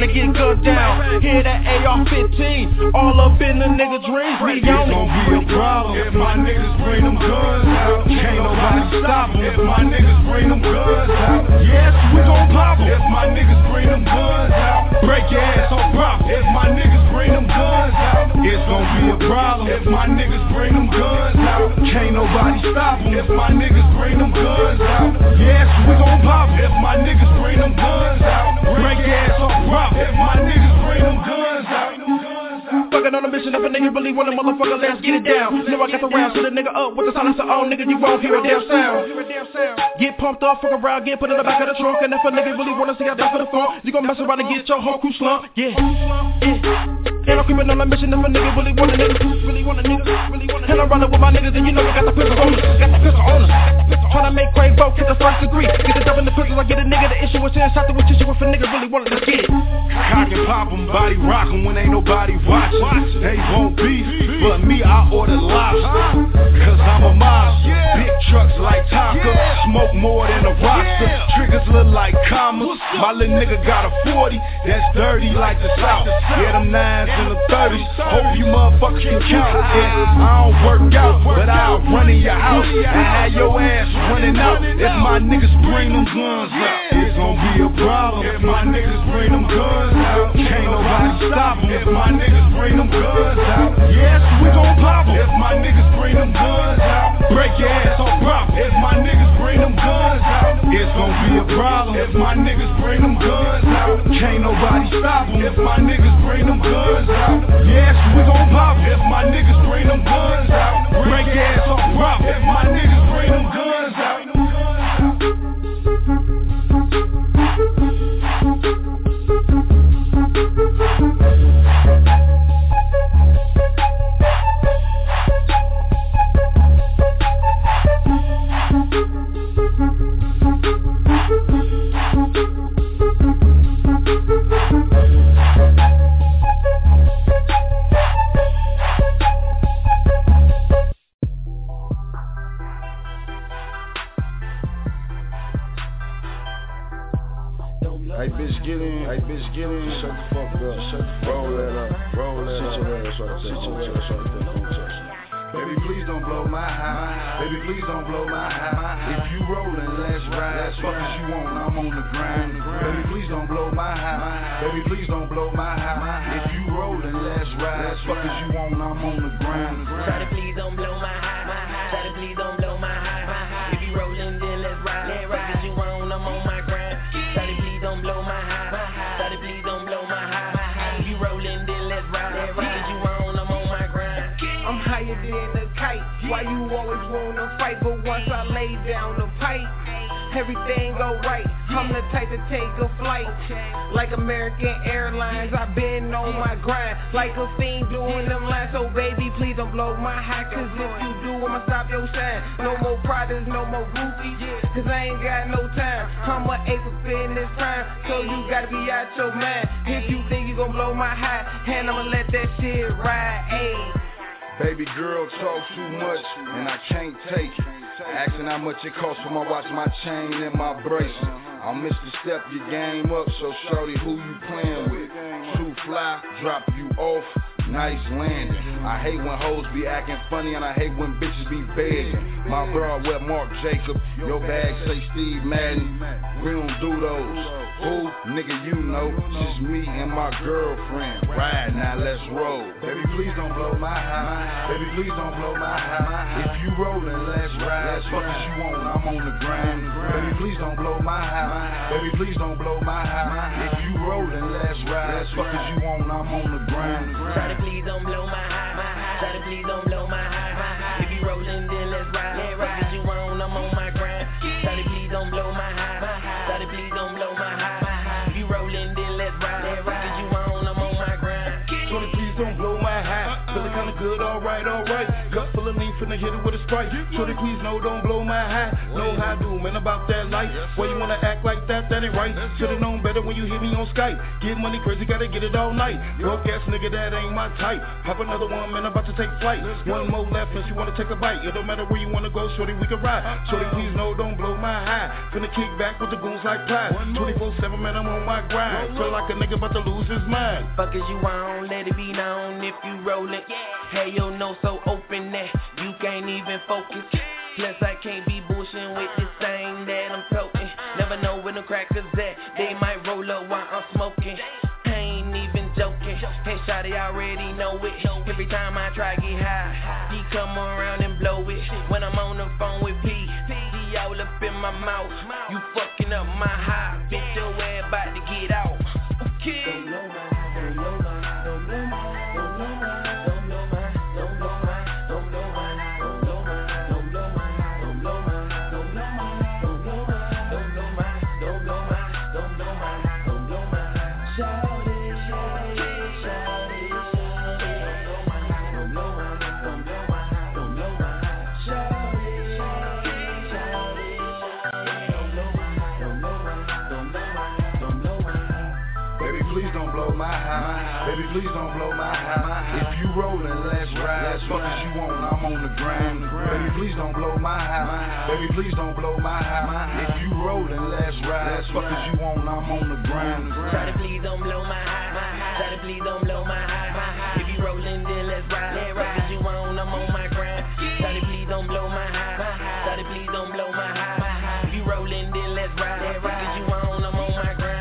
to get gunned down. Hear that AR-15, all up in the nigga dreams. We on it. Gon' be a problem if my niggas bring them guns out. Can't nobody stop them if my niggas bring them guns out. Yes, we gon' pop them if my niggas bring them guns out. Break your ass on prop if my niggas bring them guns out. It's gon' be a problem if my niggas bring them guns out. Can't nobody stop them if my niggas bring them guns out. Yes, we gon' pop if my niggas bring them guns out. Break your ass on prop if my niggas bring them guns out. Fucking on a mission, if a nigga really want a motherfucker, let's get it down. Know I got the rounds, hit a nigga up with the silencer on, nigga, you won't hear a damn sound. Get pumped up, fuck around, get put in the back of the trunk. And if a nigga really wanna see how back of the front, you gon' mess around and get your whole crew slumped. Yeah. And I'm creeping on a mission if a nigga really want a nigga. And I'm running with my niggas and you know I got the pistol on us. Tryna make Quavo get the first degree. Get the dub in the pistol, I get a nigga the issue with inside the with tissue if a nigga really want it, let's get it. Cock and pop 'em, body rock 'em when ain't nobody watching. They won't beef, but me I order lobster. Cause I'm a mobster. Big trucks like Tonka, smoke more than a roster. Triggers look like commas. My little nigga got a 40, that's dirty like the South. Yeah, them 9s and the 30s. Hope you motherfuckers can count. Yeah, I don't work out, but I'll run in your house and have your ass running out if my niggas bring them guns out. It's gon' be a problem if my niggas bring them guns out. Can't nobody stop them if my niggas bring them guns out. Yes, we gon' pop them if my niggas bring them guns out. Break your ass on prop if my niggas bring them guns out. It's gon' be a problem if my niggas bring them guns out. Can't nobody stop them if my niggas bring them guns out. Yes, we gon' pop them if my niggas bring them guns out. Break your ass on prop if my niggas bring them guns out. Get in, shut the fuck up, roll that up, sit your ass right there, Baby, please don't blow my high, baby, please don't blow my high. If you rollin', let's ride, fuck as you want, I'm on the grind. Baby, please don't blow my high, baby, please don't blow my high. If you rollin', let's ride, fuck as you want, I'm on the grind. Shawty, please don't blow my high, shawty, please don't blow my high. If you rollin', then let's ride, fuck as you want, I'm on my grind. Shawty, please don't blow my high, shawty, please don't blow my high. If you rollin', then let's ride, fuck as you want, I'm on my grind. I'm higher than a kite. Why you always wanna fight? But once I lay down the pipe, everything go right. I'm the type to take a flight, like American Airlines. I've been on my grind, like a fiend doing them lines. So baby, please don't blow my high, cause if you do, I'ma stop your shine. No more products, no more groupies, cause I ain't got no time. I'm a ace of in this time, so you gotta be out your mind. If you think you gon' blow my high, and I'ma let that shit ride, ayy. Baby girl talk too much, and I can't take it. Asking how much it costs for my watch, my chain, and my bracelet. I'll miss the step your game up, so shorty, who you playing with? Too fly, drop you off, nice landing. I hate when hoes be acting funny, and I hate when bitches be begging. My bra wear Marc Jacob, your bag say Steve Madden. We don't do those. Who? Nigga, you know, just me and my girlfriend. Ride now, let's roll. Baby, please don't blow my high. Baby, please don't blow my high. If you rollin', let's ride. Fuck as you want, I'm on the grind. Baby, please don't blow my high. Baby, please don't blow my high. If you rollin', let's ride. Fuck as you want, I'm on the grind. Shawty, please don't blow my high. Shawty, please don't blow my high. If you rollin', then let's ride. Fuck as you want, I'm on my grind. Shawty, please don't blow my high. Shawty, please don't blow my high. If you rollin', then let's ride. Fuck as you want, I'm on my grind. Shawty, please don't blow my high. Feelin' kinda good, alright. Gut full of lean, finna hit it with a right. Shorty, please, no, don't blow my high. Know how I do, man, about that life. Why you wanna act like that ain't right. Should've known better when you hit me on Skype. Get money crazy, gotta get it all night. Broke ass nigga, that ain't my type. Pop another one, man, I'm about to take flight. One more left and she wanna take a bite. It don't matter where you wanna go, shorty, we can ride. Shorty, please, no, don't blow my high. Finna kick back with the goons like Clyde. 24/7, man, I'm on my grind. Feel like a nigga about to lose his mind. Fuck is you on, let it be known if you roll it. Hey, your nose so open that you can't even focus. Plus I can't be bullshitting with this thing that I'm toting. Never know when the crackers at, they might roll up while I'm smoking. I ain't even joking. Hey, shawty, I already know it. Every time I try get high, he come around and blow it. When I'm on the phone with P, he all up in my mouth. You fucking up my high, bitch, your ass about to get out. Okay. Don't blow my, don't blow my, don't blow my, don't blow my, don't blow my, don't blow my, don't blow my, don't blow my, don't blow my, don't blow my, don't blow my, don't blow my, don't blow my, don't blow my, don't blow my, don't blow my. Shout it, shout it, shout it, shout it. Don't blow my, don't blow my, don't blow my. Shout it, shout it, shout it, shout it. Don't blow my, don't blow my, don't blow my, don't blow my. Baby, please don't blow my high. Baby, please don't blow my high. If you rollin', let's ride. Fuck as you want, I'm on the grind. Baby, please don't blow my high. Baby, please don't blow my high. If you rollin', let's ride. Fuck as you want, I'm on the grind. Try to please don't blow my high. Try to please don't blow my high. If you rollin', then let's ride. Fuck as you want, I'm on my grind. Try to please don't blow my high. Try to please don't blow my high. If you rollin', then let's ride. Fuck as you want, I'm on my grind.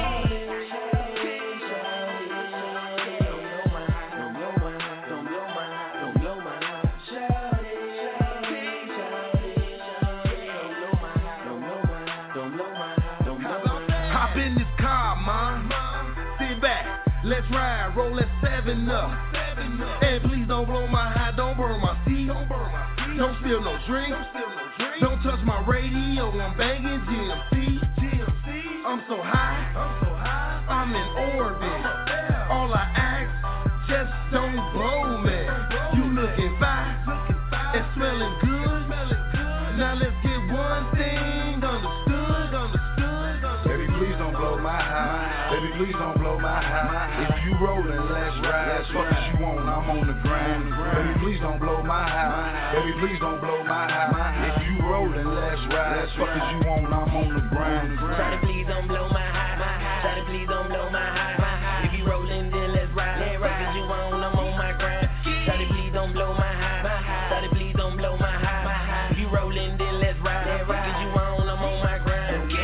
Let's ride, roll that 7 up. And please don't blow my high, don't burn my seat. Don't spill no drink. Don't touch my radio, I'm banging GMC. I'm so high, I'm in orbit. All I ask, just don't blow me. You looking fine and smelling good. Now let's get one thing understood. Baby, please don't blow my high. Baby, please don't blow my high. If you rollin', let's ride. Fuck as you want, I'm on the grind. Baby, please don't blow my high. Baby, please don't blow my high. If you rollin', let's ride. Fuck as you want, I'm on the grind. Try to please don't blow my high. Try to please don't blow my high. If you rollin', then let's ride. Fuck as you want, I'm on my grind. Try to please don't blow my high. Try to please don't blow my high. If you rollin', then let's ride. Fuck as you want, I'm on my grind.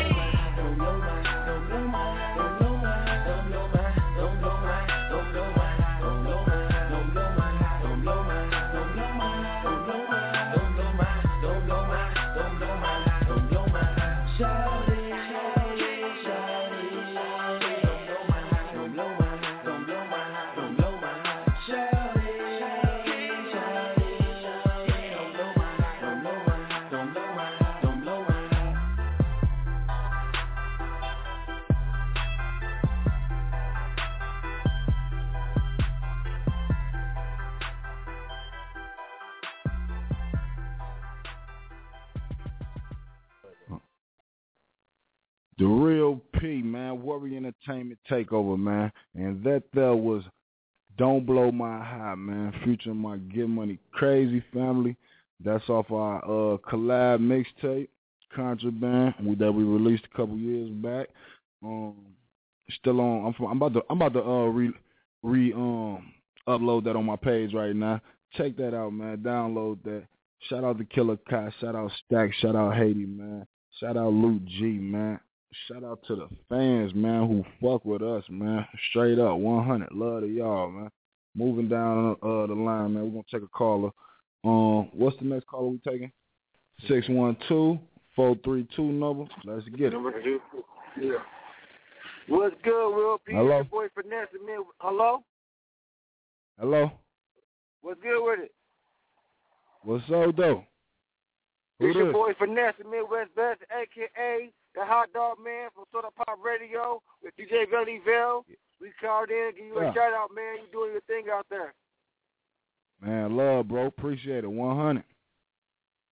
The Real P, man, Worry Entertainment Takeover, man. And that there was Don't Blow My High, man, featuring my Get Money Crazy family. That's off our collab mixtape, Contraband, that we released a couple years back. Still on. I'm about to upload that on my page right now. Check that out, man. Download that. Shout out to Killer Kai. Shout out Stack. Shout out Haiti, man. Shout out Luke G, man. Shout out to the fans, man, who fuck with us, man. Straight up, 100. Love to y'all, man. Moving down the line, man. We're going to take a caller. What's the next caller we taking? 612-432 number. Let's get it. Number 2. Yeah. What's good, Real P? Hello? Your boy Finesse. Hello? Hello? What's good with it? What's up, though? It's your boy Finesse, Midwest Best, a.k.a. the Hot Dog Man from Soda Pop Radio with DJ Valleyville. We called in and give you a shout-out, man. You doing your thing out there. Man, love, bro. Appreciate it. 100.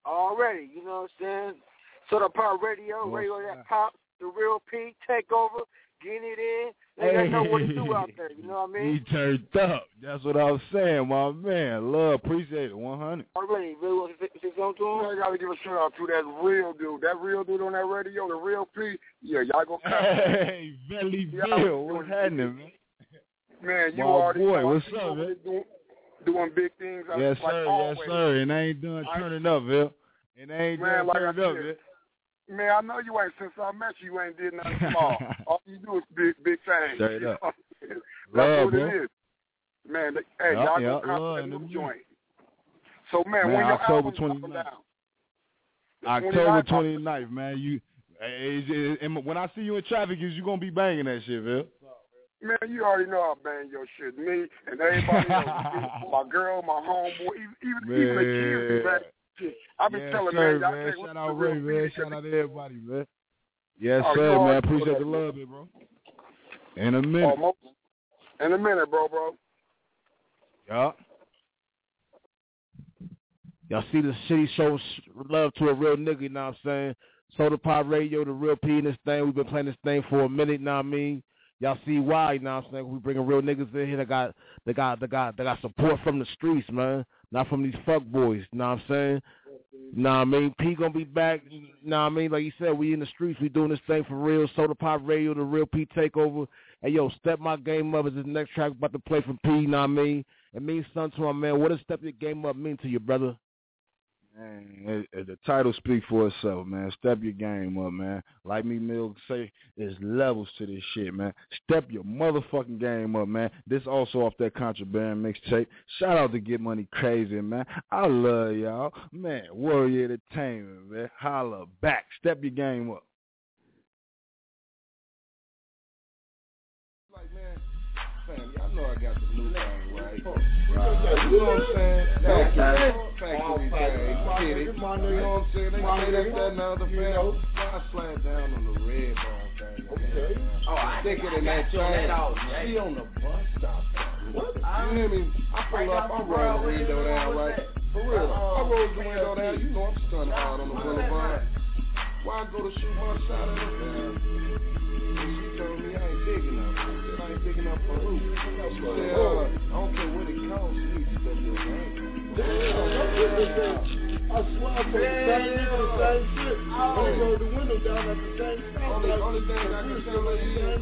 Already, you know what I'm saying? Soda Pop Radio, Radio That Pop, The Real P, Takeover, getting it in. They know what to do out there, you know what I mean? He turned up. That's what I was saying, my man. Love, appreciate it, 100. Already, really want to say something to him? I got to give a shout out to that real dude. That real dude on that radio, The Real P. Yeah, y'all go cut. Hey, Belly Bill, what's happening, man? Man, you my already boy, know what's up, man? Doing big things. Yes, like sir, always. yes, sir. And I ain't done turning up, Bill. And I ain't done turning up, Bill. Man, I know you ain't. Since I met you, you ain't did nothing small. All you do is big things. Straight up. That's love, what bro. it is. Man, hey, y'all go cop that new joint. So, man, when your October album 29th. down? October 29th, man. And when I see you in traffic, you going to be banging that shit, Bill. Man, you already know I bang your shit. Me and everybody else. My girl, my homeboy, even the kids, man. I've been telling sir, man. Shout out Ray, man. Shout out to everybody, man. Yes, Oh, sir, you man. Appreciate the love, bro. In a minute. In a minute, bro. Yeah. Y'all see the city show love to a real nigga, you know what I'm saying? Soda Pop Radio, The Real P in this thing. We've been playing this thing for a minute, you know what I mean? Y'all see why, you know what I'm saying? We bringing real niggas in here that got support from the streets, man. Not from these fuck boys, you know what I'm saying? You know what I mean? P gonna be back, you know what I mean? Like you said, we in the streets, we doing this thing for real. Soda Pop Radio, The Real P Takeover. Hey, yo, Step My Game Up is this next track about to play from P, you know what I mean? It means something to my man. What does Step Your Game Up mean to you, brother? Man, the title speaks for itself, man. Step your game up, man. Like me, Milk say, there's levels to this shit, man. Step your motherfucking game up, man. This also off that Contraband mixtape. Shout out to Get Money Crazy, man. I love y'all. Man, Warrior Entertainment, man. Holla back. Step your game up. Fam, y'all know I got the new thing, right? You know what I'm saying? Factory thing. Get it. You know what I'm saying? They say that's that another fam. I slide down on the red bone thing. Okay. Oh, I stick it in that thing. She on the bus stop. What? You hear me? I pull up, I roll the window down, right? For real. I roll the window down. You know I'm stunning hard on the boulevard. Why I go to shoot my shot at her? She told me I ain't big enough. I ain't big enough for who? She said, I don't care what it costs. You need to step your game. I swear I put the same shit. I rolled the window down at the same time. Only thing I can tell her is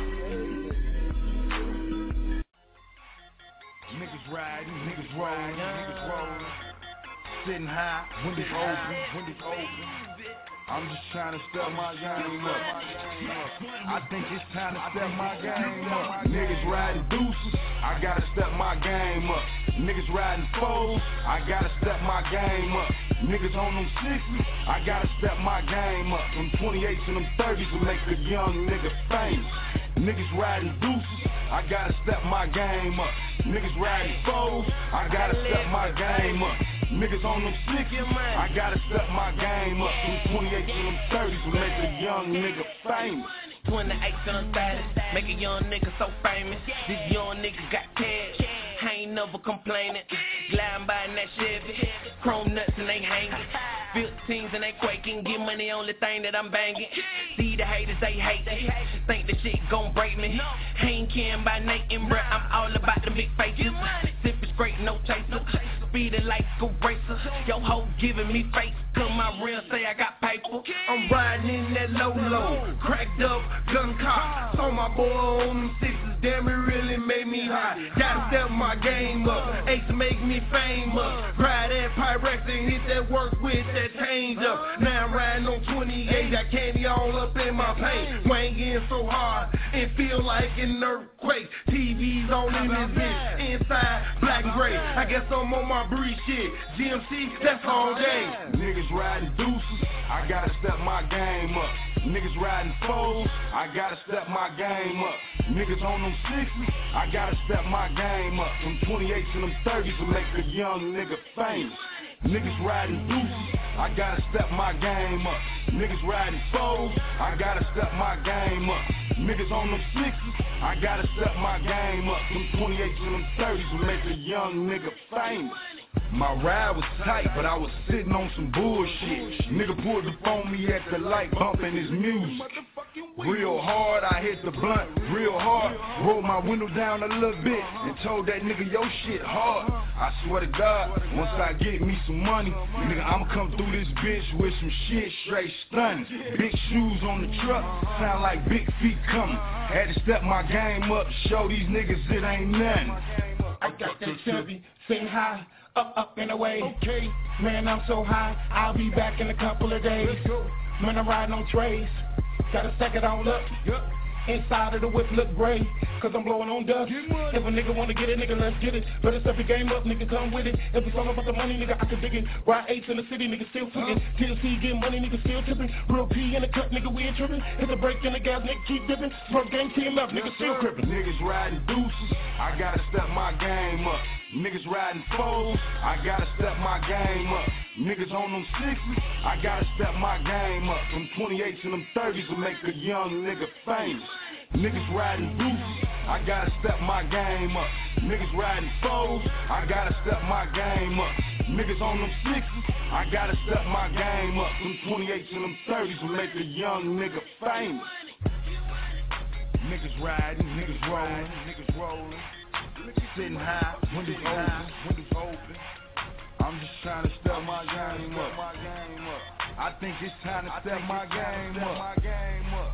niggas riding, niggas rolling, niggas rolling. Sitting high, windows open. I'm just trying to step my game up. I think it's time to step my game up. Niggas riding deuces, I gotta step my game up. Niggas riding foes, I gotta step my game up. Niggas on them 60s, I gotta step my game up. Them 28s and them 30s will make a young nigga famous. Niggas riding deuces, I gotta step my game up. Niggas riding foes, I gotta step my game up. Niggas on them 60s, I gotta step my game up. Them 28s and them 30s will make a young nigga famous. 28 on status, make a young nigga so famous. This young nigga got cash, I ain't never complaining. Gliding by in that Chevy, chrome nuts and they hanging. 15s and they quaking, get money only thing that I'm banging. See the haters, they hate, think the shit gon' break me. Ain't caring by Nathan, bruh, I'm all about the big faces. Sip is great, no chaser, speeding like a racer. Yo ho giving me face, cause my real say I got paper. I'm riding in that low, cracked up gun car. Saw my boy on them sixes, damn it really made me hot. Gotta step my game up, Ace make me famous. Ride that Pyrex and hit that work with that change up. Now I'm riding on 28, got candy all up in my paint. Swinging so hard, it feel like an earthquake. TV's on in this bitch, inside black and gray. I guess I'm on my breed shit. GMC, that's all day. Niggas riding deuces, I gotta step my game up. Niggas riding foes, I gotta step my game up. Niggas on them 60s, I gotta step my game up. Them 28s and them 30s will make a young nigga famous. Niggas riding deuces, I gotta step my game up. Niggas riding foes, I gotta step my game up. Niggas on them 60s, I gotta step my game up. Them 28s and them 30s will make a young nigga famous. My ride was tight, but I was sitting on some bullshit. Nigga pulled up on me at the light, bumping his music. Real hard, I hit the blunt, real hard. Rolled my window down a little bit and told that nigga, yo shit hard. I swear to God, once I get me some money, nigga, I'ma come through this bitch with some shit straight stunning. Big shoes on the truck, sound like big feet coming. Had to step my game up, show these niggas it ain't nothing. I got that Chevy, sing high, up and away. Okay, man, I'm so high, I'll be back in a couple of days. Man, I'm riding on trays, gotta stack it all up. Inside of the whip look gray, cause I'm blowing on dust. If a nigga wanna get it, nigga, let's get it. Better step your game up, nigga, come with it. If it's all about the money, nigga, I can dig it. Ride 8s in the city, nigga, still flipping. TLC getting money, nigga, still tipping. Real P in the cut, nigga, we ain't tripping. Hit the brake in the gas, nigga, keep dipping. First game team up, nigga, still crippin'. Niggas riding deuces, I gotta step my game up. Niggas riding foes, I gotta step my game up. Niggas on them 6s, I gotta step my game up. Them 28s and them 30s will make a young nigga famous. Niggas riding deuces, I gotta step my game up. Niggas riding foes, I gotta step my game up. Niggas on them 6s, I gotta step my game up. Them 28s and them 30s will make a young nigga famous. Niggas riding, niggas rolling. Sitting high, windows open. I'm just trying to step my game up. I think it's time to step my game up.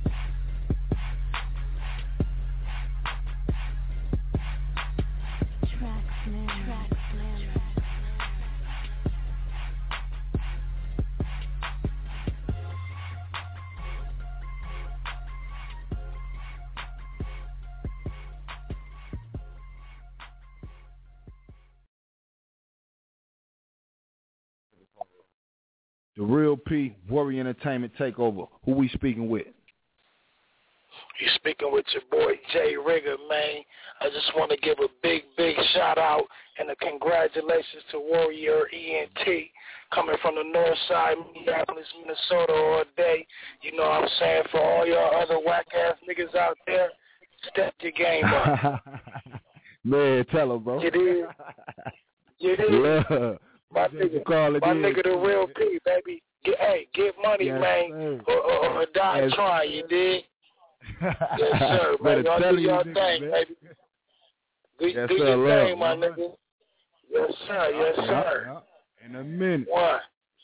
The Real P, Warrior Entertainment Takeover. Who we speaking with? You speaking with your boy Jay Rigger, man. I just want to give a big shout out and a congratulations to Warrior ENT coming from the north side, Minneapolis, Minnesota all day. You know what I'm saying? For all y'all other whack-ass niggas out there, step your game up. Man, tell him, bro. You did? Yeah. My nigga, the Real P, baby. Get money, man, or die trying, you dig? Yes, sir, man. Y'all do your thing, baby. Do your thing, my nigga. Yes, sir. In a minute. One.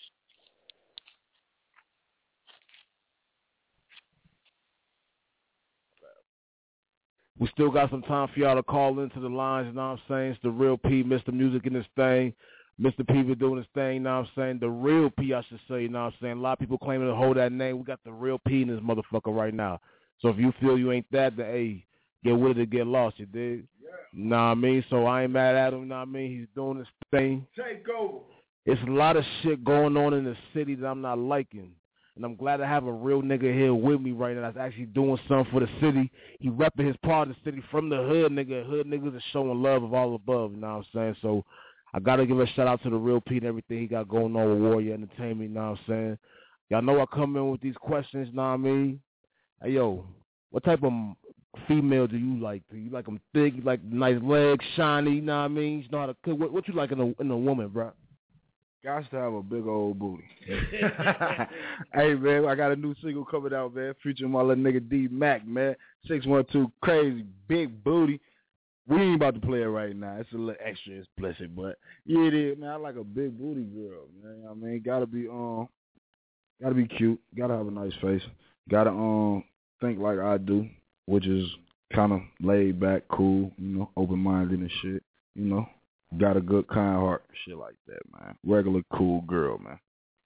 We still got some time for y'all to call into the lines, you know what I'm saying? It's the Real P, Mr. Music in this thing. Mr. P been doing his thing, you know what I'm saying? The Real P, I should say, you know what I'm saying? A lot of people claiming to hold that name. We got the Real P in this motherfucker right now. So if you feel you ain't that, then, hey, get with it or get lost, you dig? Yeah. You know what I mean? So I ain't mad at him, you know what I mean? He's doing his thing. Take over. It's a lot of shit going on in the city that I'm not liking. And I'm glad to have a real nigga here with me right now that's actually doing something for the city. He repping his part of the city from the hood, nigga. Hood niggas are showing love of all above, you know what I'm saying? So I got to give a shout out to the Real P and everything he got going on with Warrior Entertainment, you know what I'm saying? Y'all know I come in with these questions, you know what I mean? Hey, yo, what type of female do you like? Do you like them thick? You like nice legs, shiny, you know what I mean? You know how to cook. What you like in a woman, bro? Got to have a big old booty. Hey, man, I got a new single coming out, man, featuring my little nigga D-Mac, man. 612, crazy, big booty. We ain't about to play it right now. It's a little extra explicit, but yeah, it is, man. I like a big booty girl, man. I mean, gotta be cute. Gotta have a nice face. Gotta think like I do, which is kind of laid back, cool, you know, open minded and shit. You know, got a good, kind heart, shit like that, man. Regular cool girl, man.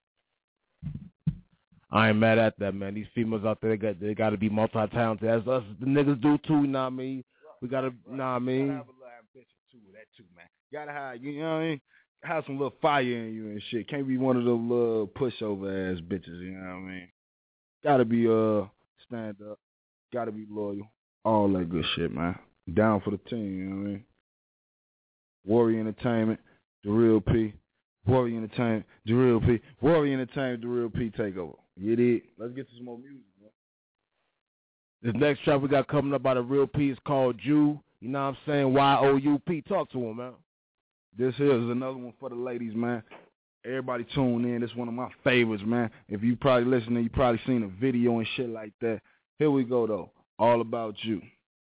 I ain't mad at that, man. These females out there, they got to be multi-talented, as us the niggas do too. You know what I mean? We gotta, you know what I mean? Gotta have a little ambition too, that too, man. Gotta have, you know what I mean? Have some little fire in you and shit. Can't be one of those little pushover ass bitches, you know what I mean? Gotta be stand up. Gotta be loyal. All that good shit, man. Down for the team, you know what I mean? Warrior Entertainment, The Real P. Warrior Entertainment, The Real P. Warrior Entertainment, The Real P takeover. Get it? Let's get to some more music, man. This next track we got coming up by The Real P is called You. You know what I'm saying? Y-O-U-P. Talk to him, man. This here is another one for the ladies, man. Everybody tune in. This is one of my favorites, man. If you probably listening, you probably seen a video and shit like that. Here we go, though. All About You.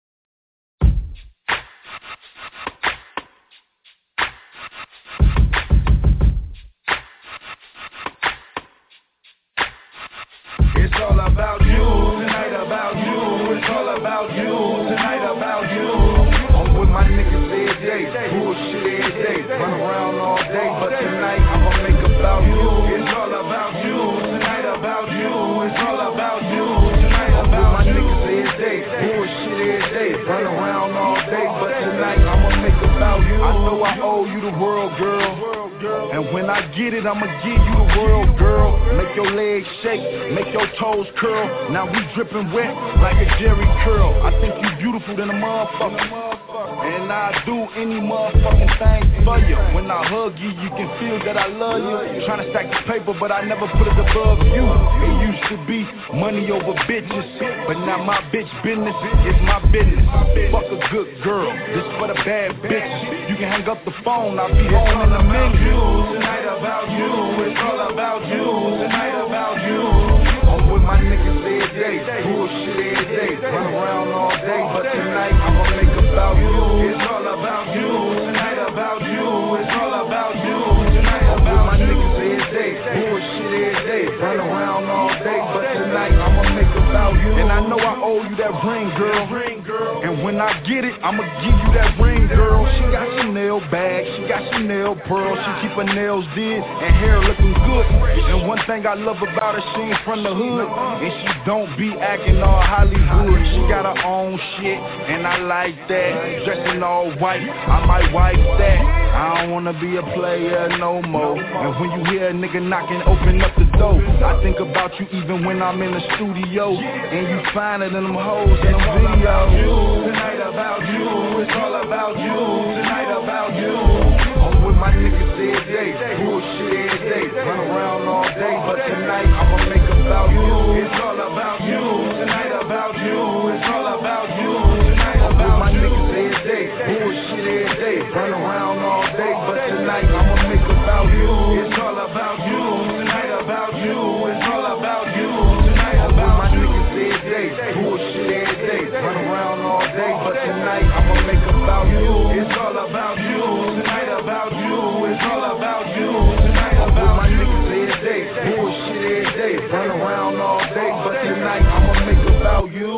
It's all about you, tonight about you. It's all about you, tonight about you. I'm with my niggas every day, bullshit every day. Run around all day, but tonight I'ma make about you. It's all about you, tonight about you. It's all about you, tonight I'm with my niggas every day, bullshit every day. Run around all day, but tonight I'ma make about you. I know I owe you the world, girl. And when I get it, I'ma give you the world, girl. Make your legs shake, make your toes curl. Now we dripping wet like a Jerry curl. I think you beautiful than a motherfucker. And I do any motherfucking thing for you. When I hug you, you can feel that I love you. Trying to stack the paper, but I never put it above you. It used to be money over bitches, but now my bitch business is my business. Fuck a good girl, this for the bad bitches. You can hang up the phone, I'll be home in a minute. Tonight about you, it's all about you. Tonight about you. I'm with my niggas every day, bullshit every day. Run around all day, but tonight I'ma make about you. It's all about you. Tonight about you. It's all about you. Tonight I'm with my niggas every day, bullshit every day. Run around all day, but tonight I'ma make about you. And I know I owe you that ring, girl. And when I get it, I'ma give you that ring, girl. She got Chanel bags, she got Chanel pearls. She keep her nails did and hair looking good. And one thing I love about her, she ain't from the hood, and she don't be acting all Hollywood. She got her own shit, and I like that. Dressing all white, I might wipe that. I don't wanna be a player no more. And when you hear a nigga knocking, open up the door. I think about you even when I'm in the studio, and you finer than them hoes in them videos. Tonight about you, it's all about you. Tonight about you. I'm with my niggas every day, bullshit every day. Run around all day, but tonight I'ma make about you. It's all about you. Tonight about you. It's all about you. Tonight I'm with my niggas every day, bullshit every day. Run around all day, but tonight I'ma make about you. It's all about you. Tonight about you. It's all about you. Tonight I'm with my niggas every day, bullshit every day. Run around all day, but tonight I'ma make about you. It's all about you. Tonight about you. It's all about you. Tonight I'm with my niggas every day, bullshit every day. Run around all day, but tonight I'ma make about you.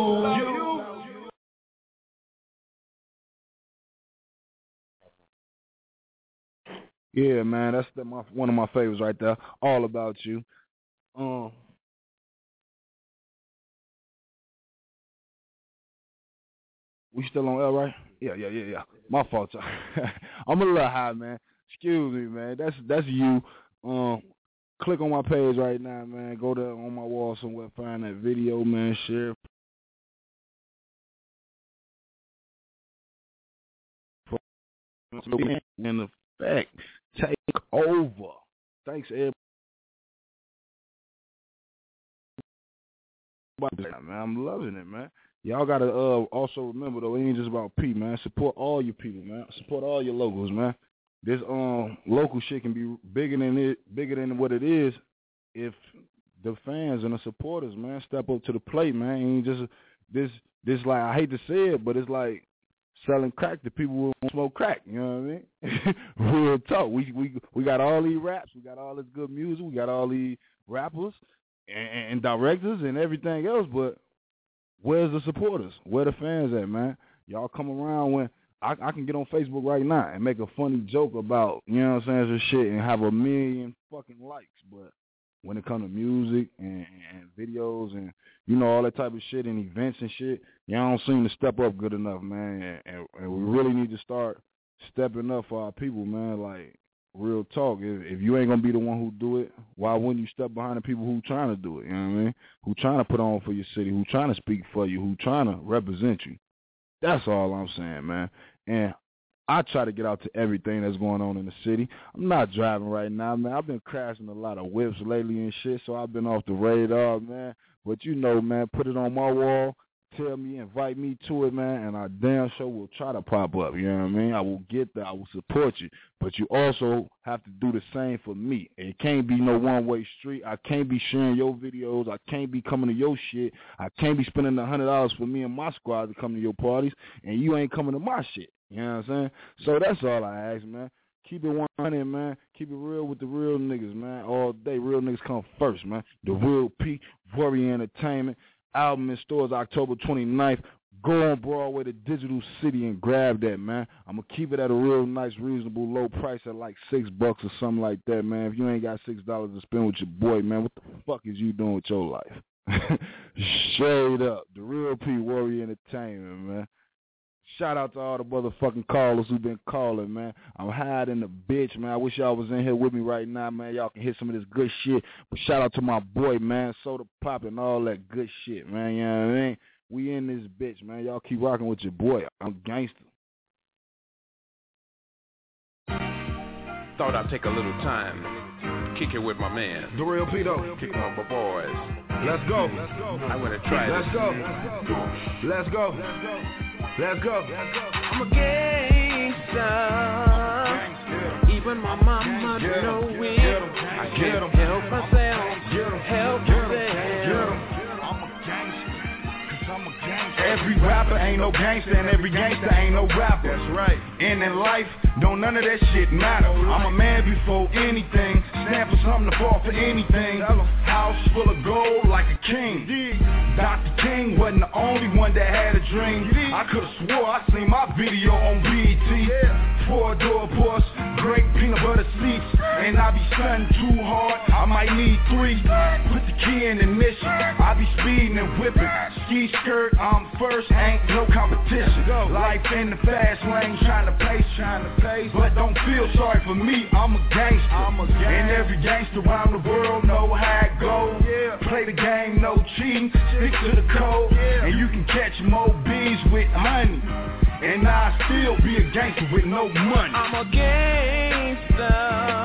Yeah, man, that's one of my favorites right there. All About You. We still on L, right? Yeah. My fault. I'm a little high, man. Excuse me, man. That's you. Click on my page right now, man. Go there on my wall somewhere, find that video, man. Share. In effect, take over. Thanks, everybody. Man, I'm loving it, man. Y'all gotta also remember though, it ain't just about P, man. Support all your people, man. Support all your locals, man. This local shit can be bigger than what it is if the fans and the supporters, man, step up to the plate, man. Ain't just this like, I hate to say it, but it's like selling crack to people who won't smoke crack. You know what I mean? Real talk. We got all these raps, we got all this good music, we got all these rappers and directors and everything else, but where's the supporters? Where the fans at, man? Y'all come around when I can get on Facebook right now and make a funny joke about, you know what I'm saying, some shit and have 1 million fucking likes. But when it comes to music and videos and, you know, all that type of shit and events and shit, y'all don't seem to step up good enough, man. And we really need to start stepping up for our people, man. Like, real talk. If you ain't going to be the one who do it, why wouldn't you step behind the people who trying to do it, you know what I mean? Who trying to put on for your city, who trying to speak for you, who trying to represent you. That's all I'm saying, man. And I try to get out to everything that's going on in the city. I'm not driving right now, man. I've been crashing a lot of whips lately and shit, so I've been off the radar, man. But you know, man, put it on my wall, tell me, invite me to it, man, and I damn sure will try to pop up. You know what I mean? I will get there. I will support you. But you also have to do the same for me. It can't be no one-way street. I can't be sharing your videos. I can't be coming to your shit. I can't be spending $100 for me and my squad to come to your parties, and you ain't coming to my shit. You know what I'm saying? So that's all I ask, man. Keep it 100, man. Keep it real with the real niggas, man. All day, real niggas come first, man. The Real P, Warrior Entertainment. Album in stores October 29th. Go on Broadway to Digital City and grab that, man. I'm going to keep it at a real nice, reasonable, low price at like $6 or something like that, man. If you ain't got $6 to spend with your boy, man, what the fuck is you doing with your life? Straight up. The Real P, Warrior Entertainment, man. Shout out to all the motherfucking callers who been calling, man. I'm hiding the bitch, man. I wish y'all was in here with me right now, man. Y'all can hear some of this good shit. But shout out to my boy, man. Soda Pop and all that good shit, man. You know what I mean? We in this bitch, man. Y'all keep rocking with your boy. I'm gangster. Thought I'd take a little time, kick it with my man. The Real P, though. Kick on my boys. Let's go. I want to try Let's this. go. Let's go. Let's go. I'm a gangster. Even my mama know it. I can't help myself. Help myself. Every rapper ain't no gangster, and every gangster ain't no rapper. That's right. And in life, don't none of that shit matter. I'm a man before anything. Stand for something to fall for anything. House full of gold like a king. Dr. King wasn't the only one that had a dream. I could've swore I seen my video on BET. 4-door Porsche, great peanut butter seats. And I be stunting too hard, I might need 3. Put the key in ignition, I be speeding and whipping. Ski skirt, I'm first, ain't no competition. Life in the fast lane, trying to pace. But don't feel sorry for me, I'm a gangster. And every gangster around the world know how it goes. Play the game, no cheating, stick to the code. And you can catch more bees with honey. And I still be a gangster with no money. I'm a gangster.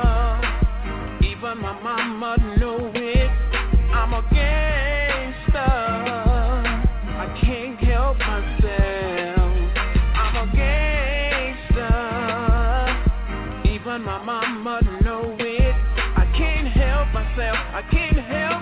Even my mama know it. I'm a gangster. I can't help myself. I'm a gangster. Even my mama know it. I can't help myself. I can't help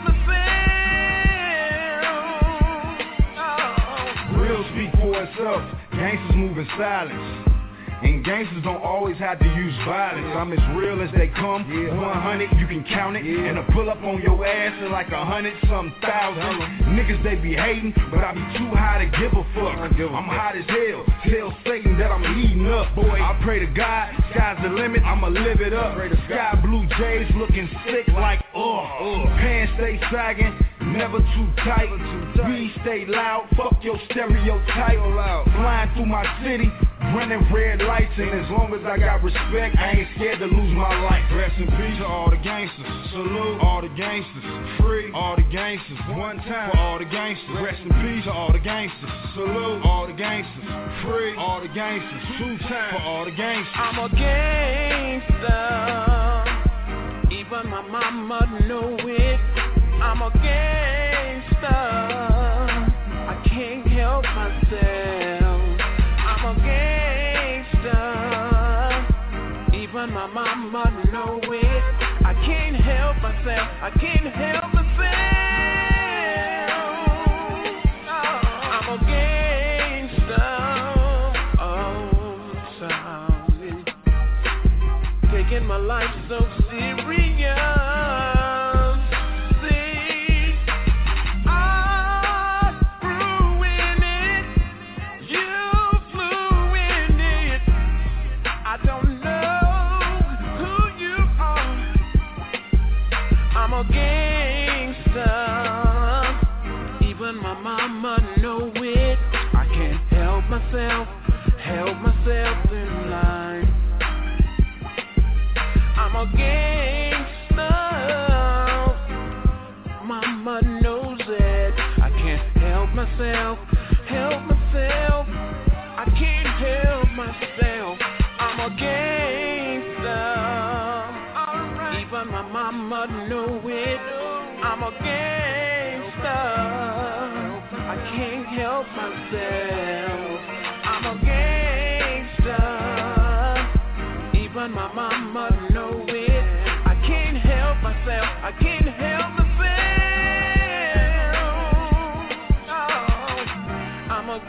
myself. Real speak for itself. Gangsters move in silence. And gangsters don't always have to use violence. I'm as real as they come. 100, you can count it. And I pull up on your ass in like 100-some thousand. Niggas, they be hating, but I be too high to give a fuck. I'm hot as hell. Tell Satan that I'm heating up. Boy, I pray to God, sky's the limit, I'ma live it up. Sky blue J's looking sick like pants stay sagging, never too tight. We stay loud, fuck your stereotype. Flying through my city, running red lights, and as long as I got respect, I ain't scared to lose my life. Rest in peace to all the gangsters. Salute all the gangsters. Free all the gangsters. One time for all the gangsters. Rest in peace to all the gangsters. Salute all the gangsters. Free all the gangsters. 2 times for all the gangsters. I'm a gangster. Even my mama know it. I'm a gangster. I can't help myself. I'm a gangster. Even my mama know it. I can't help myself. I can't help myself. I'm a gangster. Oh, sorry. Taking my life so serious. I'm a gangster. Even my mama know it. I can't help myself in line. I'm a gangster. Mama knows it. I can't help myself. I can't help myself. I'm a gangster. Even my mama know it. I'm a gangster. I can't help myself. myself. I'm a gangster. Even my mama know it. I can't help myself. I can't help myself. Oh, I'm a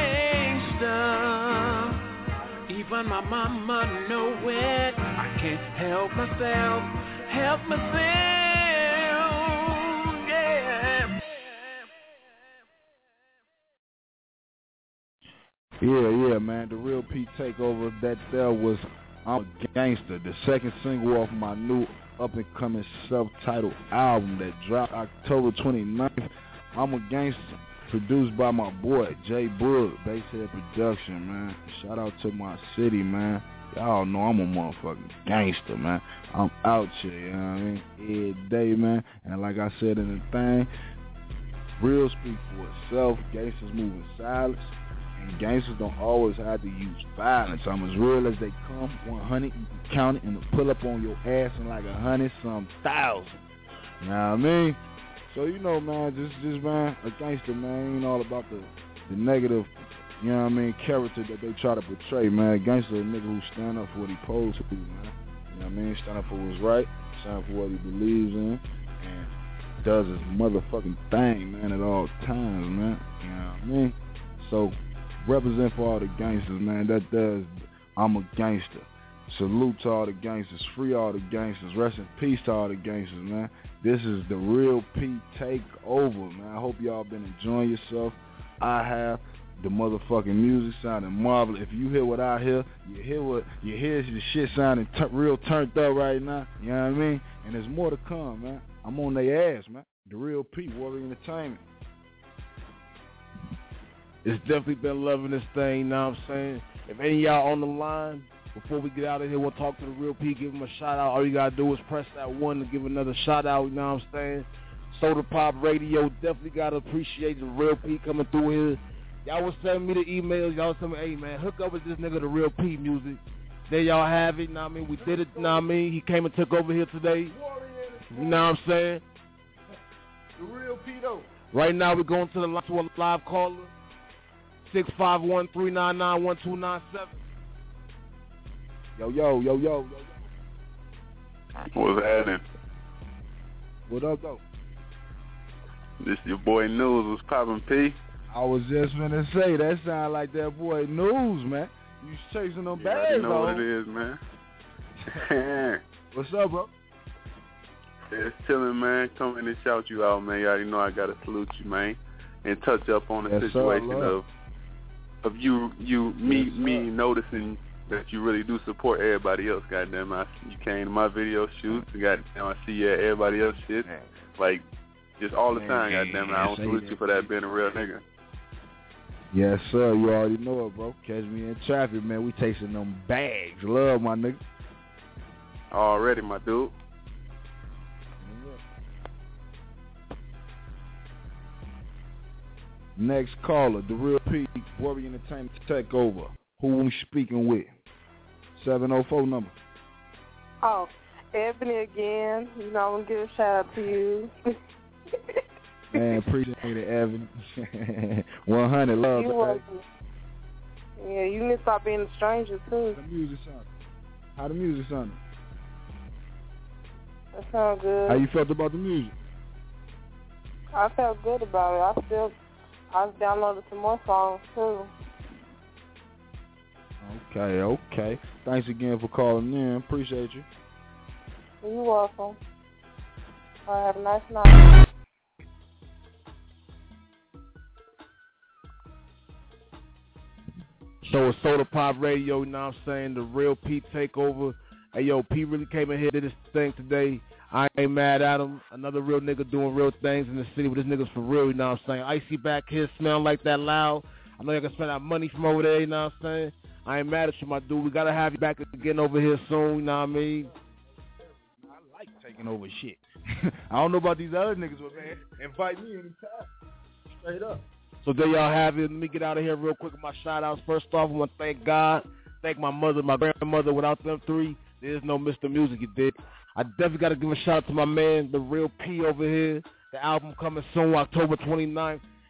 gangster. Even my mama know it. I can't help myself. Help myself. Yeah, man. The Real P Takeover. That there was I'm a Gangster, the second single off my new up-and-coming self-titled album that dropped October 29th. I'm a Gangster, produced by my boy, Jay Boog, Basehead Production, man. Shout out to my city, man. Y'all know I'm a motherfucking gangster, man. I'm out here, you know what I mean? Every day, man. And like I said in the thing, real speak for itself. Gangsters moving silence. And gangsters don't always have to use violence. I'm as real as they come. 100, you can count it and pull up on your ass in like 100-some-thousand. You know what I mean? So, you know, man, just man, a gangster, man, ain't all about the negative, you know what I mean, character that they try to portray, man. Gangster, a nigga who stand up for what he posed to be, man. You know what I mean? Stand up for what's right, stand up for what he believes in, and does his motherfucking thing, man, at all times, man. You know what I mean? So, represent for all the gangsters, man. That does. I'm a gangster. Salute to all the gangsters. Free all the gangsters. Rest in peace to all the gangsters, man. This is the Real P Takeover, man. I hope y'all been enjoying yourself. I have. The motherfucking music sounding marvelous. If you hear what I hear, you hear the shit sounding real turned up right now. You know what I mean? And there's more to come, man. I'm on their ass, man. The Real P, Warrior Entertainment. It's definitely been loving this thing, you know what I'm saying? If any of y'all on the line, before we get out of here, we'll talk to the Real P, give him a shout out. All you gotta do is press that one to give another shout out, you know what I'm saying? Soda Pop Radio, definitely gotta appreciate the Real P coming through here. Y'all was sending me the emails, y'all was telling me, hey man, hook up with this nigga, the Real P music. There y'all have it, you know what I mean? We did it, you know what I mean? He came and took over here today. You know what I'm saying? The Real P though. Right now we're going to the live caller. 651-399-1297. Yo. What's happening? What up, though? This your boy News. What's poppin', P? I was just gonna say, that sound like that boy News, man. You chasing them bags, you know what it is, man. What's up, bro? It's chillin', man. Come in and shout you out, man. You already know I gotta salute you, man. And touch up on the situation of me noticing that you really do support everybody else. Goddamn, you came to my video shoots. Goddamn, I see everybody else shit like just all the time. Goddamn, I don't salute you for that being a real nigga. Yes, sir. You already know it, bro. Catch me in traffic, man. We chasing them bags. Love, my nigga. Already, my dude. Next caller, the Real P, Warrior Entertainment Takeover. Who we speaking with? 704 number. Oh, Ebony again. You know, I'm going to give a shout out to you. Man, appreciate it, Ebony. 100, love you it. Yeah, you need to stop being a stranger, too. How the music sounded? That sounds good. How you felt about the music? I felt good about it. I downloaded some more songs, too. Okay. Thanks again for calling in. Appreciate you. You're welcome. All right, have a nice night. So it's Soda Pop Radio, you know what I'm saying? The Real P Takeover. Hey, yo, P really came in here, did his thing today. I ain't mad at him. Another real nigga doing real things in the city with this niggas for real, you know what I'm saying? Icy back here smelling like that loud. I know you can spend that money from over there, you know what I'm saying? I ain't mad at you, my dude. We got to have you back again over here soon, you know what I mean? I like taking over shit. I don't know about these other niggas, but man, invite me anytime. Straight up. So there y'all have it. Let me get out of here real quick with my shout-outs. First off, I want to thank God, thank my mother, my grandmother. Without them three, there's no Mr. Music, you did. I definitely got to give a shout-out to my man, the Real P over here. The album coming soon, October 29th.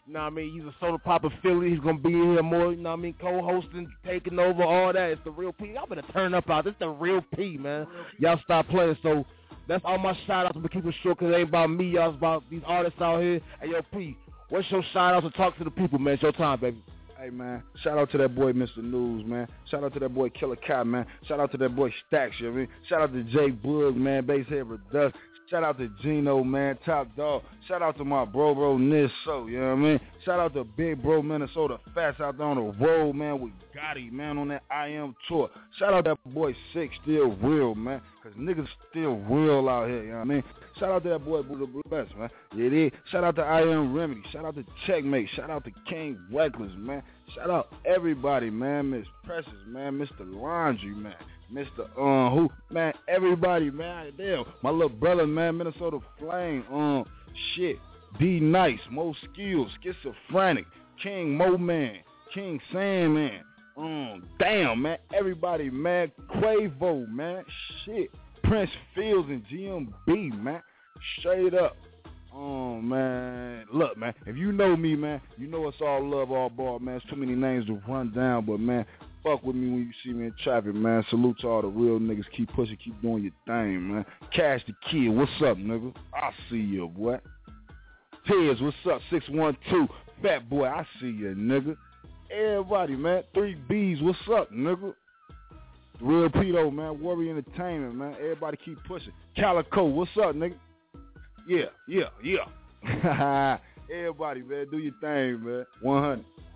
You know what I mean? He's a Soda Pop affiliate. He's going to be here more, you know what I mean, co-hosting, taking over, all that. It's the Real P. Y'all better turn up out. This is the Real P, man. Y'all stop playing. So that's all my shout-outs. I'm going to keep it short because it ain't about me. Y'all. It's about these artists out here. Hey, yo, P, what's your shout-outs to talk to the people, man? It's your time, baby. Hey, man, shout out to that boy Mr. News, man. Shout out to that boy Killer Cat, man. Shout out to that boy Stacks, you know what I mean? Shout out to Jay Boog, man, Basshead Redux. Shout out to Gino, man, Top Dog. Shout out to my bro, Nisso, you know what I mean? Shout out to Big Bro Minnesota Fats out there on the road, man, with Gotti, man, on that I Am tour. Shout out to that boy Six, still real, man, because niggas still real out here, you know what I mean? Shout out to that boy Buddha Best, man. Yeah, it is. Shout out to I Am Remedy. Shout out to Checkmate. Shout out to King Reckless, man. Shout out everybody, man. Miss Precious, man. Mr. Laundry, man. Mr. Who, man, everybody, man. Damn, my little brother, man, Minnesota Flame, shit, D Nice, Mo Skills, Schizophrenic, King Mo Man, King Sandman, damn, man, everybody, man, Quavo, man, shit, Prince Fields and GMB, man, straight up. Oh, man, look, man, if you know me, man, you know it's all love, all ball, man. It's too many names to run down, but, man, fuck with me when you see me in traffic, man. Salute to all the real niggas. Keep pushing, keep doing your thing, man. Cash the Kid, what's up, nigga? I see you, boy. Tears, what's up? 612, Fat Boy, I see you, nigga. Everybody, man. 3Bs, what's up, nigga? Real Pito, man. Warrior Entertainment, man. Everybody keep pushing. Calico, what's up, nigga? Yeah. Everybody, man, do your thing, man. 100.